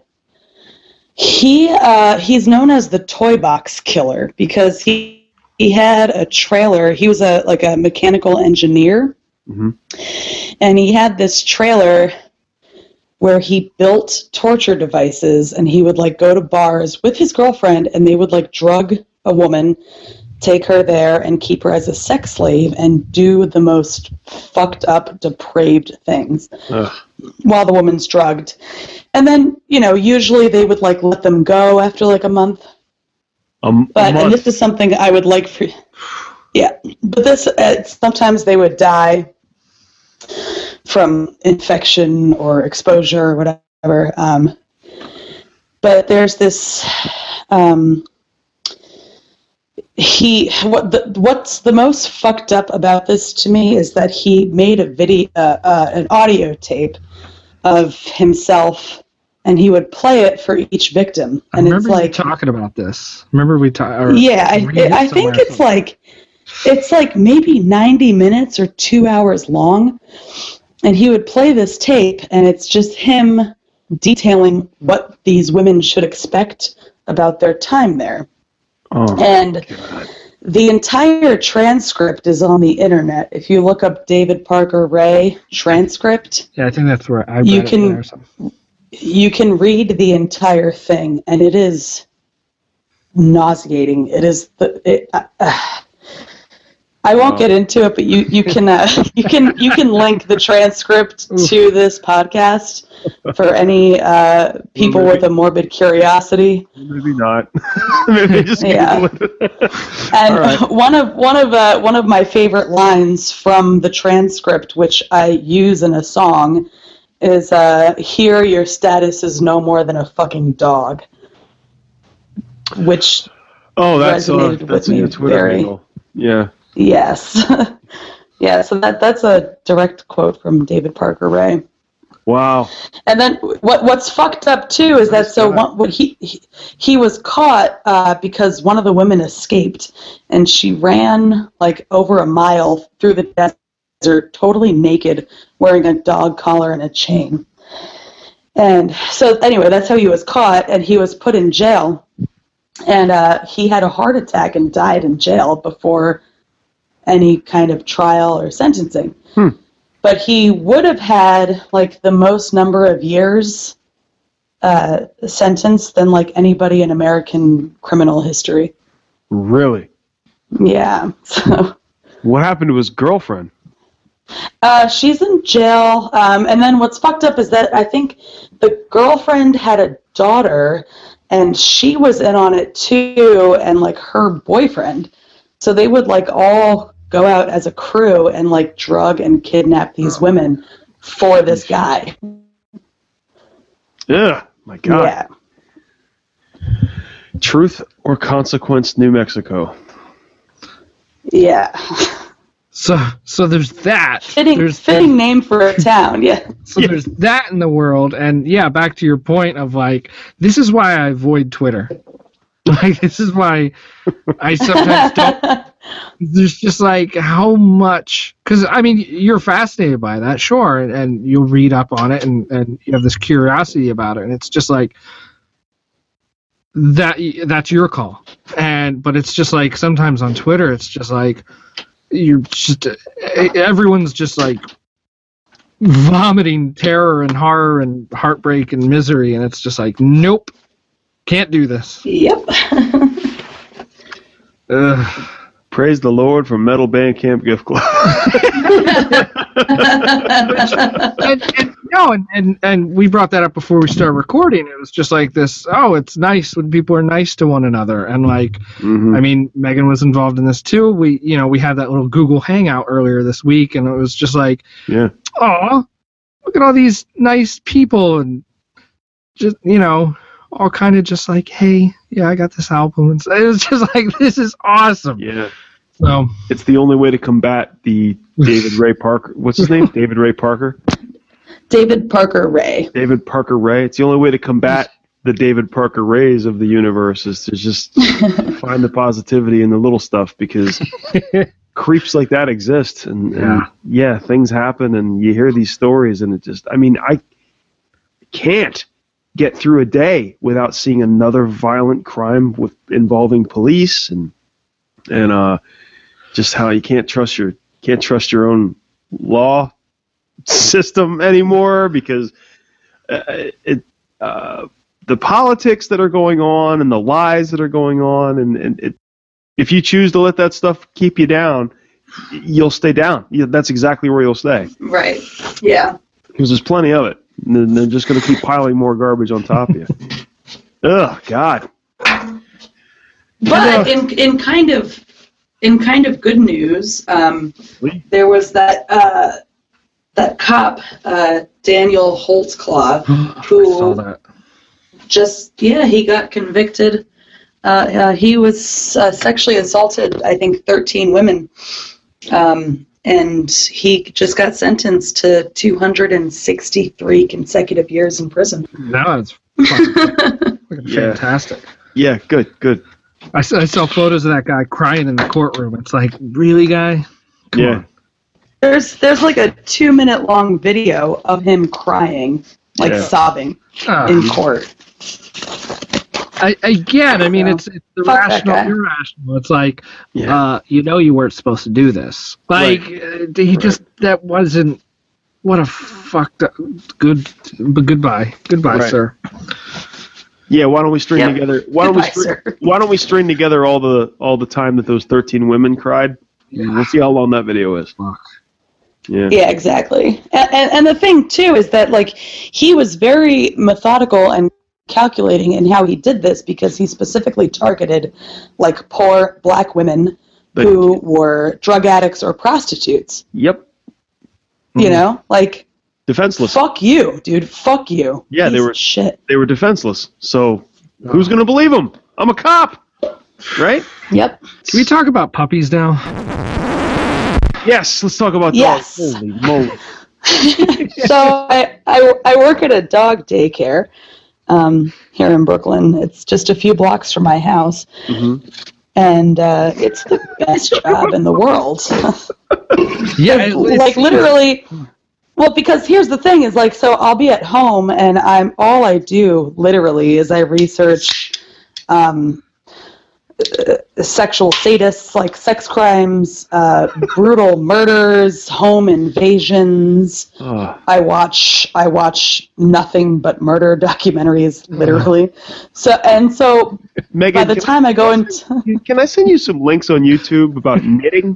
He's known as the Toy Box Killer because he had a trailer. He was a mechanical engineer. Mm-hmm. And he had this trailer where he built torture devices, and he would like go to bars with his girlfriend, and they would like drug a woman, take her there and keep her as a sex slave and do the most fucked up, depraved things while the woman's drugged. And then, you know, usually they would like let them go after like a month. And this is something I would like for, yeah, but this, sometimes they would die from infection or exposure or whatever. But there's this, what's the most fucked up about this to me is that he made a video, an audio tape of himself, and he would play it for each victim. And I remember it's like talking about this. Remember we talked? Yeah, I think it's like maybe 90 minutes or 2 hours long, and he would play this tape, and it's just him detailing what these women should expect about their time there. Oh, and God. The entire transcript is on the internet. If you look up David Parker Ray transcript, yeah, I think that's where I read it or something. you can read the entire thing, and it is nauseating. It is I won't get into it, but you can link the transcript to this podcast for any people with a morbid curiosity. Maybe not. Maybe just yeah. And right. one of my favorite lines from the transcript, which I use in a song, is "Here, your status is no more than a fucking dog," which resonated with me very. Handle. Yeah. Yes. Yeah, so that's a direct quote from David Parker Ray. Wow. And then what's fucked up too is that he was caught because one of the women escaped, and she ran like over a mile through the desert totally naked, wearing a dog collar and a chain. And so anyway, that's how he was caught, and he was put in jail, and he had a heart attack and died in jail before any kind of trial or sentencing. But he would have had like the most number of years sentenced than like anybody in American criminal history. Really? Yeah. So what happened to his girlfriend? She's in jail. And then what's fucked up is that I think the girlfriend had a daughter, and she was in on it too, and like her boyfriend. So they would like all go out as a crew and like drug and kidnap these women for this guy. Yeah, my God. Yeah. Truth or Consequence, New Mexico. Yeah. So there's that. Fitting name for a town, yeah. So there's that in the world, and yeah, back to your point of like, this is why I avoid Twitter. Like, this is why I sometimes don't. There's just like how much, because I mean, you're fascinated by that, sure, and you'll read up on it, and you have this curiosity about it, and it's just like that's your call. But it's just like sometimes on Twitter, it's just like everyone's just like vomiting terror and horror and heartbreak and misery, and it's just like, nope, can't do this. Yep. Praise the Lord for Metal Band Camp Gift Club. and we brought that up before we started recording. It was just like this, it's nice when people are nice to one another. And like, I mean, Megan was involved in this too. We had that little Google Hangout earlier this week, and it was just like, oh, look at all these nice people, and just, all kind of just like, hey, yeah, I got this album. And it was just like, this is awesome. Yeah. So it's the only way to combat the David Ray Parker. What's his name? David Ray Parker? David Parker Ray. David Parker Ray. It's the only way to combat the David Parker Rays of the universe is to just find the positivity in the little stuff, because creeps like that exist. And things happen, and you hear these stories, and it just, I mean, I can't get through a day without seeing another violent crime involving police and just how you can't trust your own law system anymore, because the politics that are going on and the lies that are going on, and if you choose to let that stuff keep you down, you'll stay down. That's exactly where you'll stay. Right. Yeah. Because there's plenty of it. And they're just going to keep piling more garbage on top of you. Ugh, God. But in kind of good news, there was that cop, Daniel Holtzclaw, who he got convicted. He was sexually assaulted, I think, 13 women. And he just got sentenced to 263 consecutive years in prison. No, it's fucking fantastic. Yeah, good. I saw photos of that guy crying in the courtroom. It's like, really, guy? Come on. There's like a 2-minute long video of him crying, sobbing in court. I get. I mean, it's the rational, irrational. It's like, you weren't supposed to do this. Like, he just, that wasn't What a fucked up. Goodbye, Right. sir. Yeah, why don't we string together? Why don't we string together all the time that those 13 women cried? Yeah. We'll see how long that video is. Fuck. Yeah, exactly. And the thing too is that like he was very methodical and calculating in how he did this because he specifically targeted like poor black women who were drug addicts or prostitutes. Yep. You know, like defenseless. Fuck you, dude. Fuck you. Yeah, Piece of shit. They were defenseless. So who's gonna believe them? I'm a cop, right? Yep. Can we talk about puppies now? Yes, let's talk about Yes. dogs. Holy moly. So I work at a dog daycare here in Brooklyn. It's just a few blocks from my house. Mm-hmm. And it's the best job in the world. Yeah, like literally. Well, because here's the thing: is like, so I'll be at home, and all I do literally is I research sexual sadists, like sex crimes, brutal murders, home invasions. I watch nothing but murder documentaries, literally. So Megan, by the time I go into, can I send you some links on YouTube about knitting?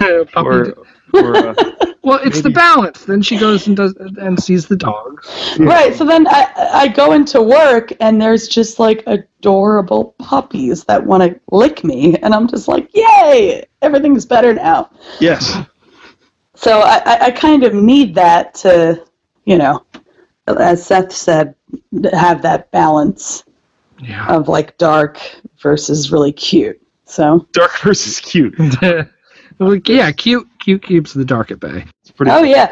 Well, it's the balance. Then she goes and does and sees the dog. Right. So then I go into work and there's just like adorable puppies that want to lick me, and I'm just like, yay! Everything's better now. Yes. So I kind of need that to, you know, as Seth said, have that balance of like dark versus really cute. So dark versus cute. Well, yeah, cute keeps the dark at bay. Oh yeah.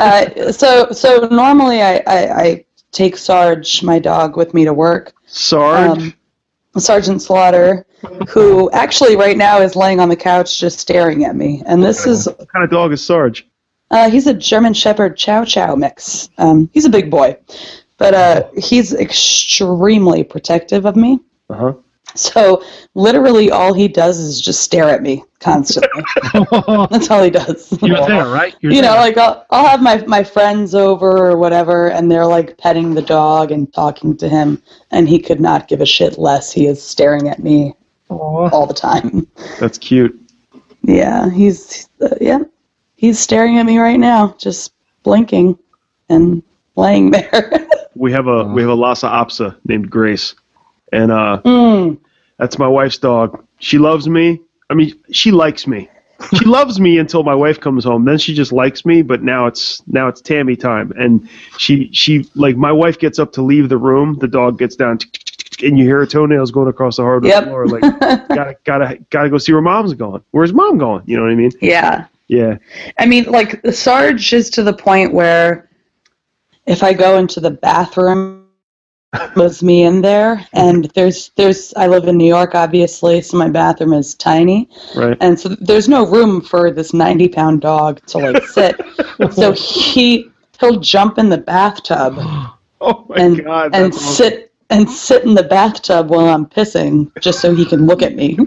So normally I take Sarge, my dog, with me to work. Sarge? Sergeant Slaughter, who actually right now is laying on the couch just staring at me. And this is... What kind of dog is Sarge? He's a German Shepherd Chow Chow mix. He's a big boy. But he's extremely protective of me. Uh-huh. So literally all he does is just stare at me constantly. That's all he does. You're there, right? You know, like I'll have my friends over or whatever, and they're like petting the dog and talking to him, and he could not give a shit less. He is staring at me all the time. That's cute. Yeah, he's staring at me right now, just blinking and laying there. We have a Lhasa Apso named Grace, and that's my wife's dog. She loves me. I mean, she likes me. She loves me until my wife comes home. Then she just likes me. But now it's Tammy time, and she like my wife gets up to leave the room. The dog gets down, and you hear her toenails going across the hardwood floor. Like gotta go see where mom's going. Where's mom going? You know what I mean? Yeah. Yeah. I mean, like Sarge is to the point where if I go into the bathroom, was me in there, and there's I live in New York, obviously, so my bathroom is tiny, right? And so there's no room for this 90-pound dog to like sit. So he'll jump in the bathtub, God, and sit in the bathtub while I'm pissing, just so he can look at me.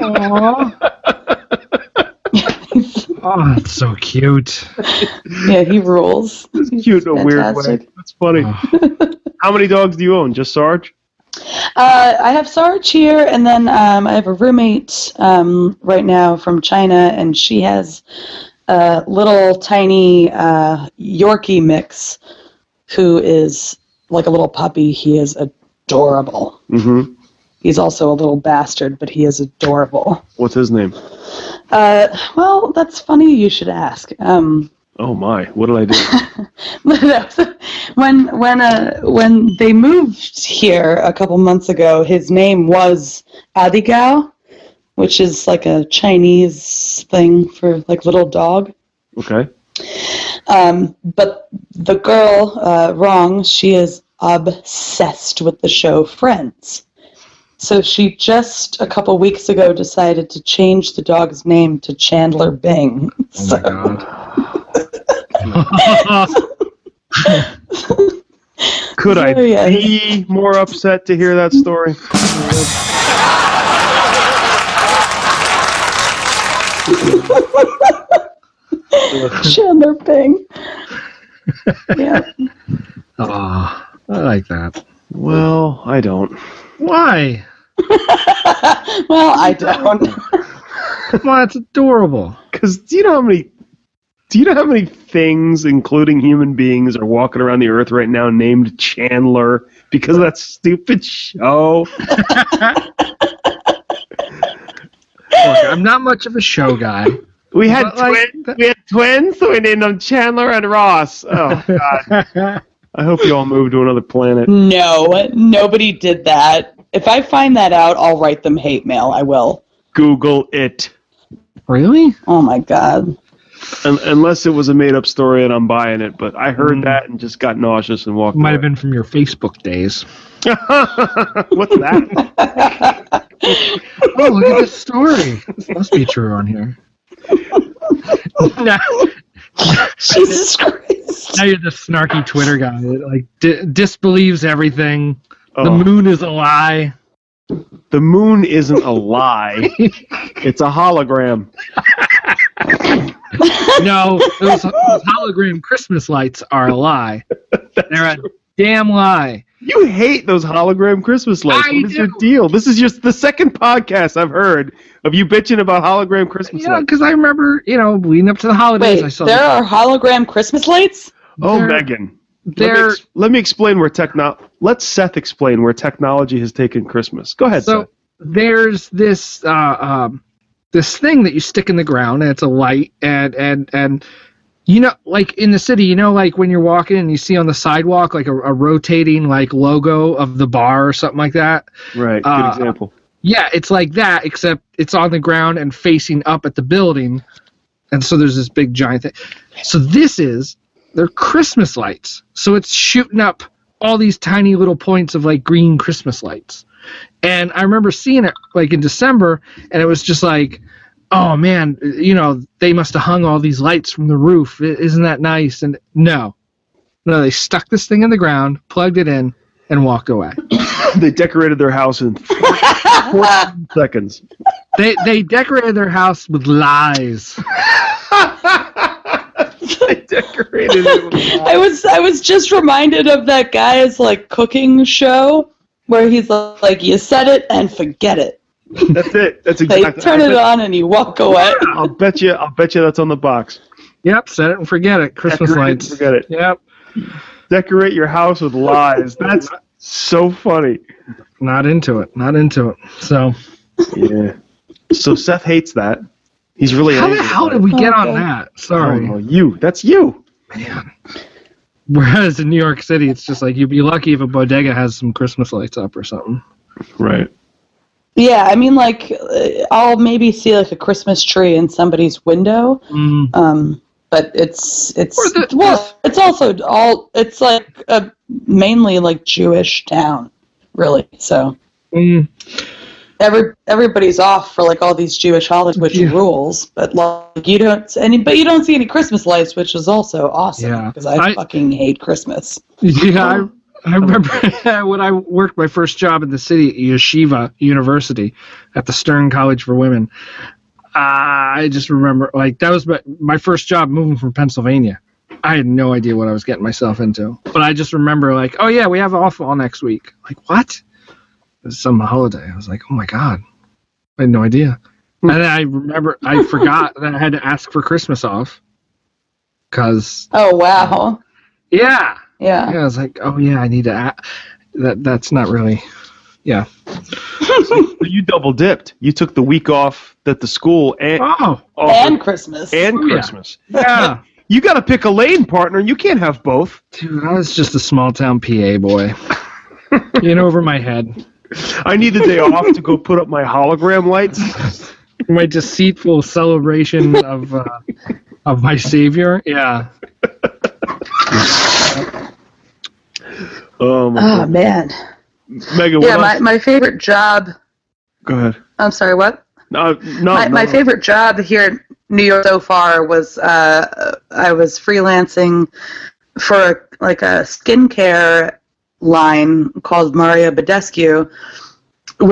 Oh, that's so cute. Yeah, he rules. It's cute in a weird way. That's funny. How many dogs do you own? Just Sarge? I have Sarge here, and then I have a roommate right now from China, and she has a little tiny Yorkie mix who is like a little puppy. He is adorable. Mm-hmm. He's also a little bastard, but he is adorable. What's his name? Well, that's funny you should ask. Oh my! What did I do? When they moved here a couple months ago, his name was Adigao, which is like a Chinese thing for like little dog. Okay. But the girl, Rong, she is obsessed with the show Friends. So she just a couple weeks ago decided to change the dog's name to Chandler Bing. Oh my God. Could I be more upset to hear that story? Chandler Bing. Yeah. Oh, I like that. Well, I don't. Why? Well, I don't. Well, it's adorable. Because do you know how many things, including human beings, are walking around the earth right now named Chandler because of that stupid show? Look, I'm not much of a show guy. We had twins, so we named them Chandler and Ross. Oh, God. I hope you all moved to another planet. No, nobody did that. If I find that out, I'll write them hate mail. I will. Google it. Really? Oh, my God. Unless it was a made-up story and I'm buying it, but I heard that and just got nauseous and walked away. Might have been from your Facebook days. What's that? Oh, look at this story. This must be true on here. Jesus Christ. Now you're the snarky Twitter guy that like disbelieves everything. The moon is a lie. The moon isn't a lie. It's a hologram. No, those hologram Christmas lights are a lie. They're a damn lie. You hate those hologram Christmas lights. What is your deal? This is just the second podcast I've heard of you bitching about hologram Christmas lights. Yeah, because I remember, leading up to the holidays, Wait, I saw there are hologram Christmas lights? Oh, Megan. Let me explain where let Seth explain where technology has taken Christmas. Go ahead, Seth. There's this this thing that you stick in the ground, and it's a light, and like in the city, like when you're walking and you see on the sidewalk like a rotating like logo of the bar or something like that. Right. Good example. Yeah, it's like that, except it's on the ground and facing up at the building, and so there's this big giant thing. So they're Christmas lights. So it's shooting up all these tiny little points of like green Christmas lights. And I remember seeing it like in December, and it was just like, oh man, they must have hung all these lights from the roof. Isn't that nice? And no, they stuck this thing in the ground, plugged it in, and walked away. They decorated their house in 14 seconds. They decorated their house with lies. They decorated it with lies. I was just reminded of that guy's like cooking show where he's like, you set it and forget it. That's it. That's exactly. They turn it on and you walk away. I'll bet you that's on the box. Yep, set it and forget it. Christmas lights. Forget it. Yep. Decorate your house with lies. That's so funny. Not into it. So. Yeah. So Seth hates that. He's really angry. How the hell did we get on that? Sorry. Oh, you. That's you. Man. Whereas in New York City, it's just like you'd be lucky if a bodega has some Christmas lights up or something. Right. Yeah, I mean, like, I'll maybe see like a Christmas tree in somebody's window, but it's like a mainly like Jewish town, really. So everybody's off for like all these Jewish holidays, which rules. But like you don't see any Christmas lights, which is also awesome because I fucking hate Christmas. Yeah. I remember when I worked my first job in the city at Yeshiva University at the Stern College for Women. I just remember, like, that was my first job moving from Pennsylvania. I had no idea what I was getting myself into. But I just remember, like, oh, yeah, we have off all next week. Like, what? It was some holiday. I was like, oh, my God. I had no idea. And then I remember, I forgot that I had to ask for Christmas off. Because... Oh, wow. Yeah. Yeah. I was like, oh yeah, I need to. That's not really. Yeah. So you double dipped. You took the week off that the school and Christmas and Christmas. Yeah. You got to pick a lane partner. You can't have both. Dude, I was just a small town PA boy. In over my head. I need the day off to go put up my hologram lights. My deceitful celebration of my savior. Yeah. Oh man. Megan, yeah, my favorite job. Go ahead. I'm sorry, what? No. My favorite job here in New York so far was I was freelancing for a skincare line called Maria Badescu,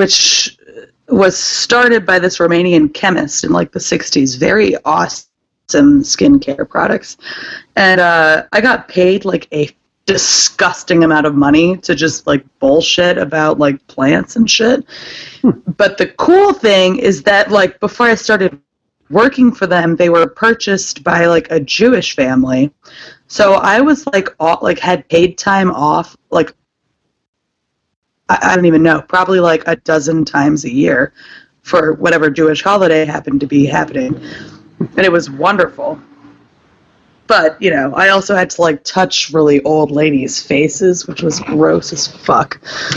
which was started by this Romanian chemist in like the 60s. Very awesome some skincare products. And I got paid like a disgusting amount of money to just like bullshit about like plants and shit. But the cool thing is that like before I started working for them, they were purchased by like a Jewish family. So I was like had paid time off, like I don't even know, probably like a dozen times a year for whatever Jewish holiday happened to be happening. And it was wonderful. But, you know, I also had to like touch really old ladies' faces, which was gross as fuck.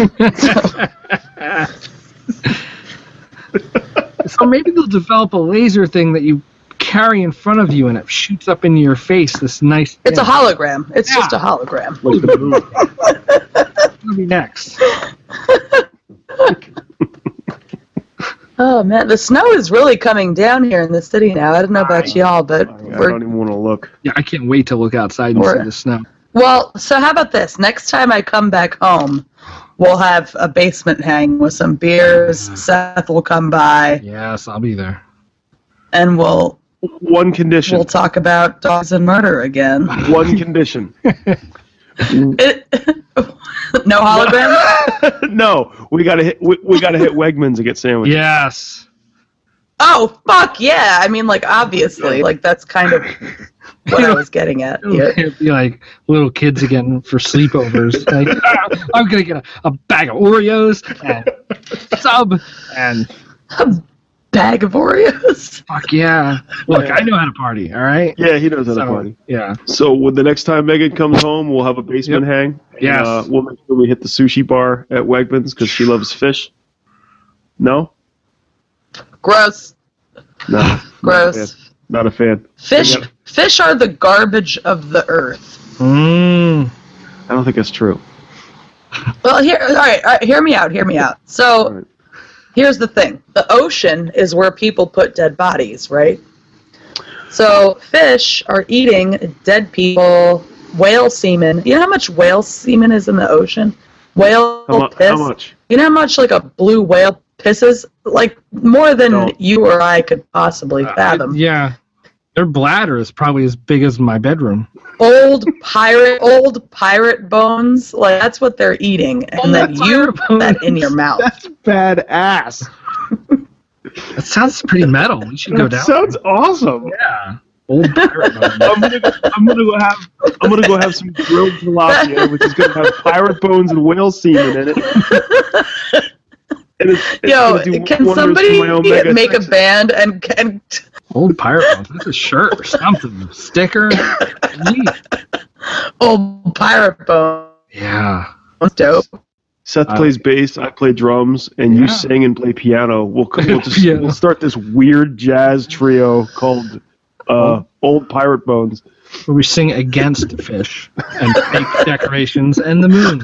So maybe they'll develop a laser thing that you carry in front of you and it shoots up into your face this nice thing. It's a hologram. It's just a hologram. What'll be next? Oh man, the snow is really coming down here in the city now. I don't know about y'all, but I don't even want to look. Yeah, I can't wait to look outside and see the snow. Well, so how about this? Next time I come back home, we'll have a basement hang with some beers. Seth will come by. Yes, I'll be there. And we'll... One condition. We'll talk about dogs and murder again. One condition. No hologram? No, we gotta hit Wegmans and get sandwiches. Yes. Oh fuck yeah! I mean, like obviously, like that's kind of what I was getting at here. It'd be like little kids again for sleepovers. Like, I'm gonna get a bag of Oreos and sub and a bag of Oreos. Fuck yeah! Look, I know how to party. All right. Yeah, he knows how to party. Yeah. So when the next time Megan comes home, we'll have a basement hang. Yes. And, we'll make sure we hit the sushi bar at Wegmans because she loves fish. No. Gross. No. Gross. Not a fan. Fish are the garbage of the earth. I don't think that's true. Well, all right, hear me out. So, here's the thing. The ocean is where people put dead bodies, right? So, fish are eating dead people, whale semen. You know how much whale semen is in the ocean? Whale piss? How much? You know how much, like, a blue whale pisses? Like, more than you or I could possibly fathom. Yeah. Their bladder is probably as big as my bedroom. Old pirate bones, like that's what they're eating, and then you put that in your mouth. That's badass. That sounds pretty metal. We should go down. Sounds awesome. Yeah. Old pirate bones. I'm gonna go have some grilled tilapia, which is gonna have pirate bones and whale semen in it. And it's can somebody make a band and Old pirate bones? That's a shirt or something. Sticker. Old pirate bones. Yeah. That's dope. Seth plays bass, I play drums, and you sing and play piano. We'll start this weird jazz trio called Old Pirate Bones. Where we sing against fish and fake decorations and the moon.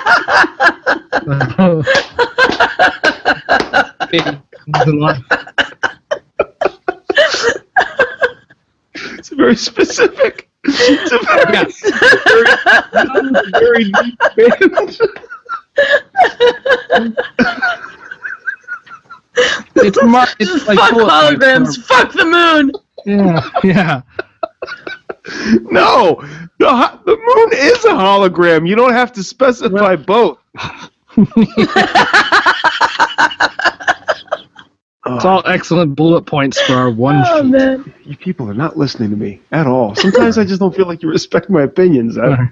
It's very specific. It's a very deep band. It's like fuck holograms. Fuck the moon. Yeah. No, the moon is a hologram. You don't have to specify both. It's all excellent bullet points for our one sheet. Man. You people are not listening to me at all. Sometimes I just don't feel like you respect my opinions about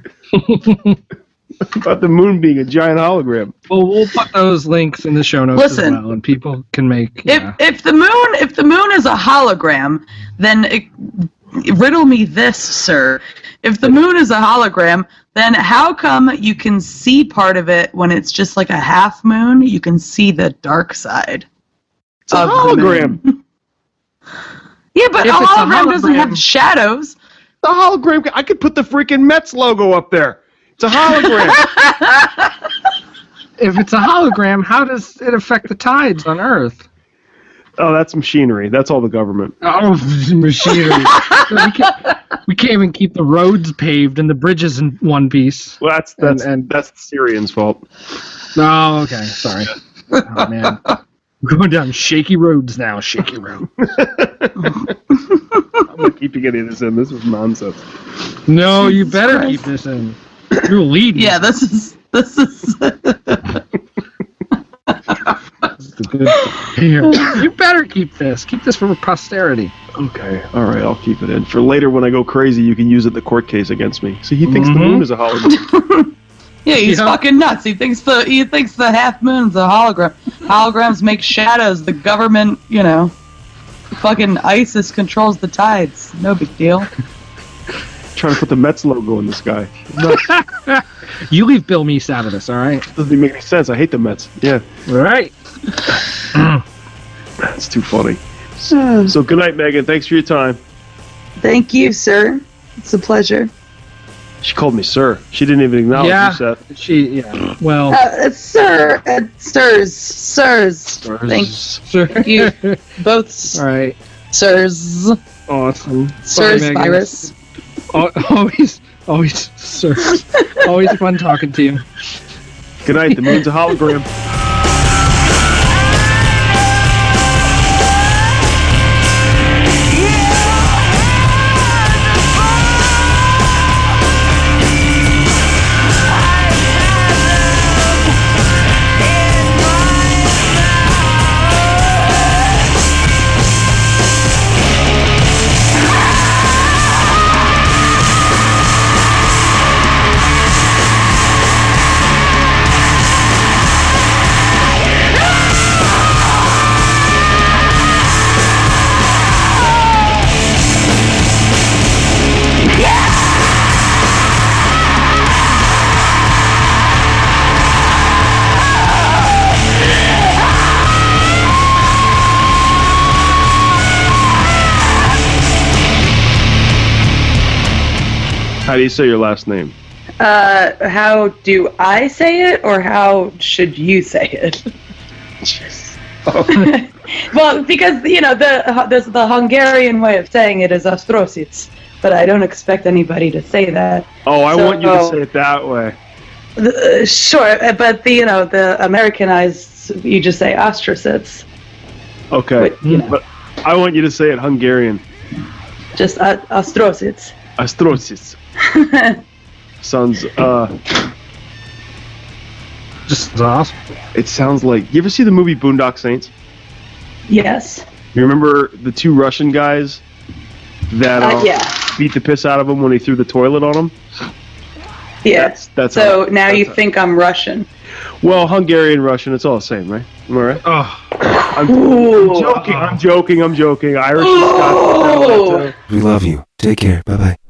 the moon being a giant hologram. Well, we'll put those links in the show notes as well, and people can make. If the moon is a hologram, then riddle me this, sir. If the moon is a hologram, then how come you can see part of it when it's just like a half moon? You can see the dark side. It's a hologram. Yeah, but a hologram doesn't have shadows. The hologram, I could put the freaking Mets logo up there. It's a hologram. If it's a hologram, how does it affect the tides on Earth? Oh, that's machinery. That's all the government. Oh, machinery. we can't even keep the roads paved and the bridges in one piece. Well, that's the Syrians' fault. Oh, okay. Sorry. Oh, man. We're going down shaky roads now, shaky road. I'm gonna keep getting this in. This is nonsense. No, you better keep this in. You're leading. Yeah, this is. Here. You better keep this. Keep this for posterity. Okay, all right, I'll keep it in. For later when I go crazy, you can use it in the court case against me. So he thinks the moon is a hologram. Yeah, he's fucking nuts. He thinks the half moon's a hologram. Holograms make shadows. The government, fucking ISIS controls the tides. No big deal. Trying to put the Mets logo in the sky. You leave Bill Meese out of this, all right? Doesn't even make any sense. I hate the Mets. Yeah. All right. That's too funny. So good night, Megan. Thanks for your time. Thank you, sir. It's a pleasure. She called me sir. She didn't even acknowledge you, Seth. Well. Sir, sirs. Thank you. Both. All right. Sirs. Awesome. Sirs, virus. Always, sir. Always fun talking to you. Good night. The moon's a hologram. How do you say your last name? How do I say it, or how should you say it? Well, because the Hungarian way of saying it is Ostrosic, but I don't expect anybody to say that. Oh, I want you to say it that way. Sure, but the Americanized, you just say Ostrosic. Okay, but I want you to say it Hungarian. Just Ostrosic. Ostrosic. Sounds just awesome. It sounds like, you ever see the movie Boondock Saints? Yes. You remember the two Russian guys that beat the piss out of him when he threw the toilet on him? Yeah. So now you think I'm Russian? Well, Hungarian, Russian, it's all the same, right? Am I right? Oh. I'm joking. Irish and Scottish. We love you. Take care. Bye-bye.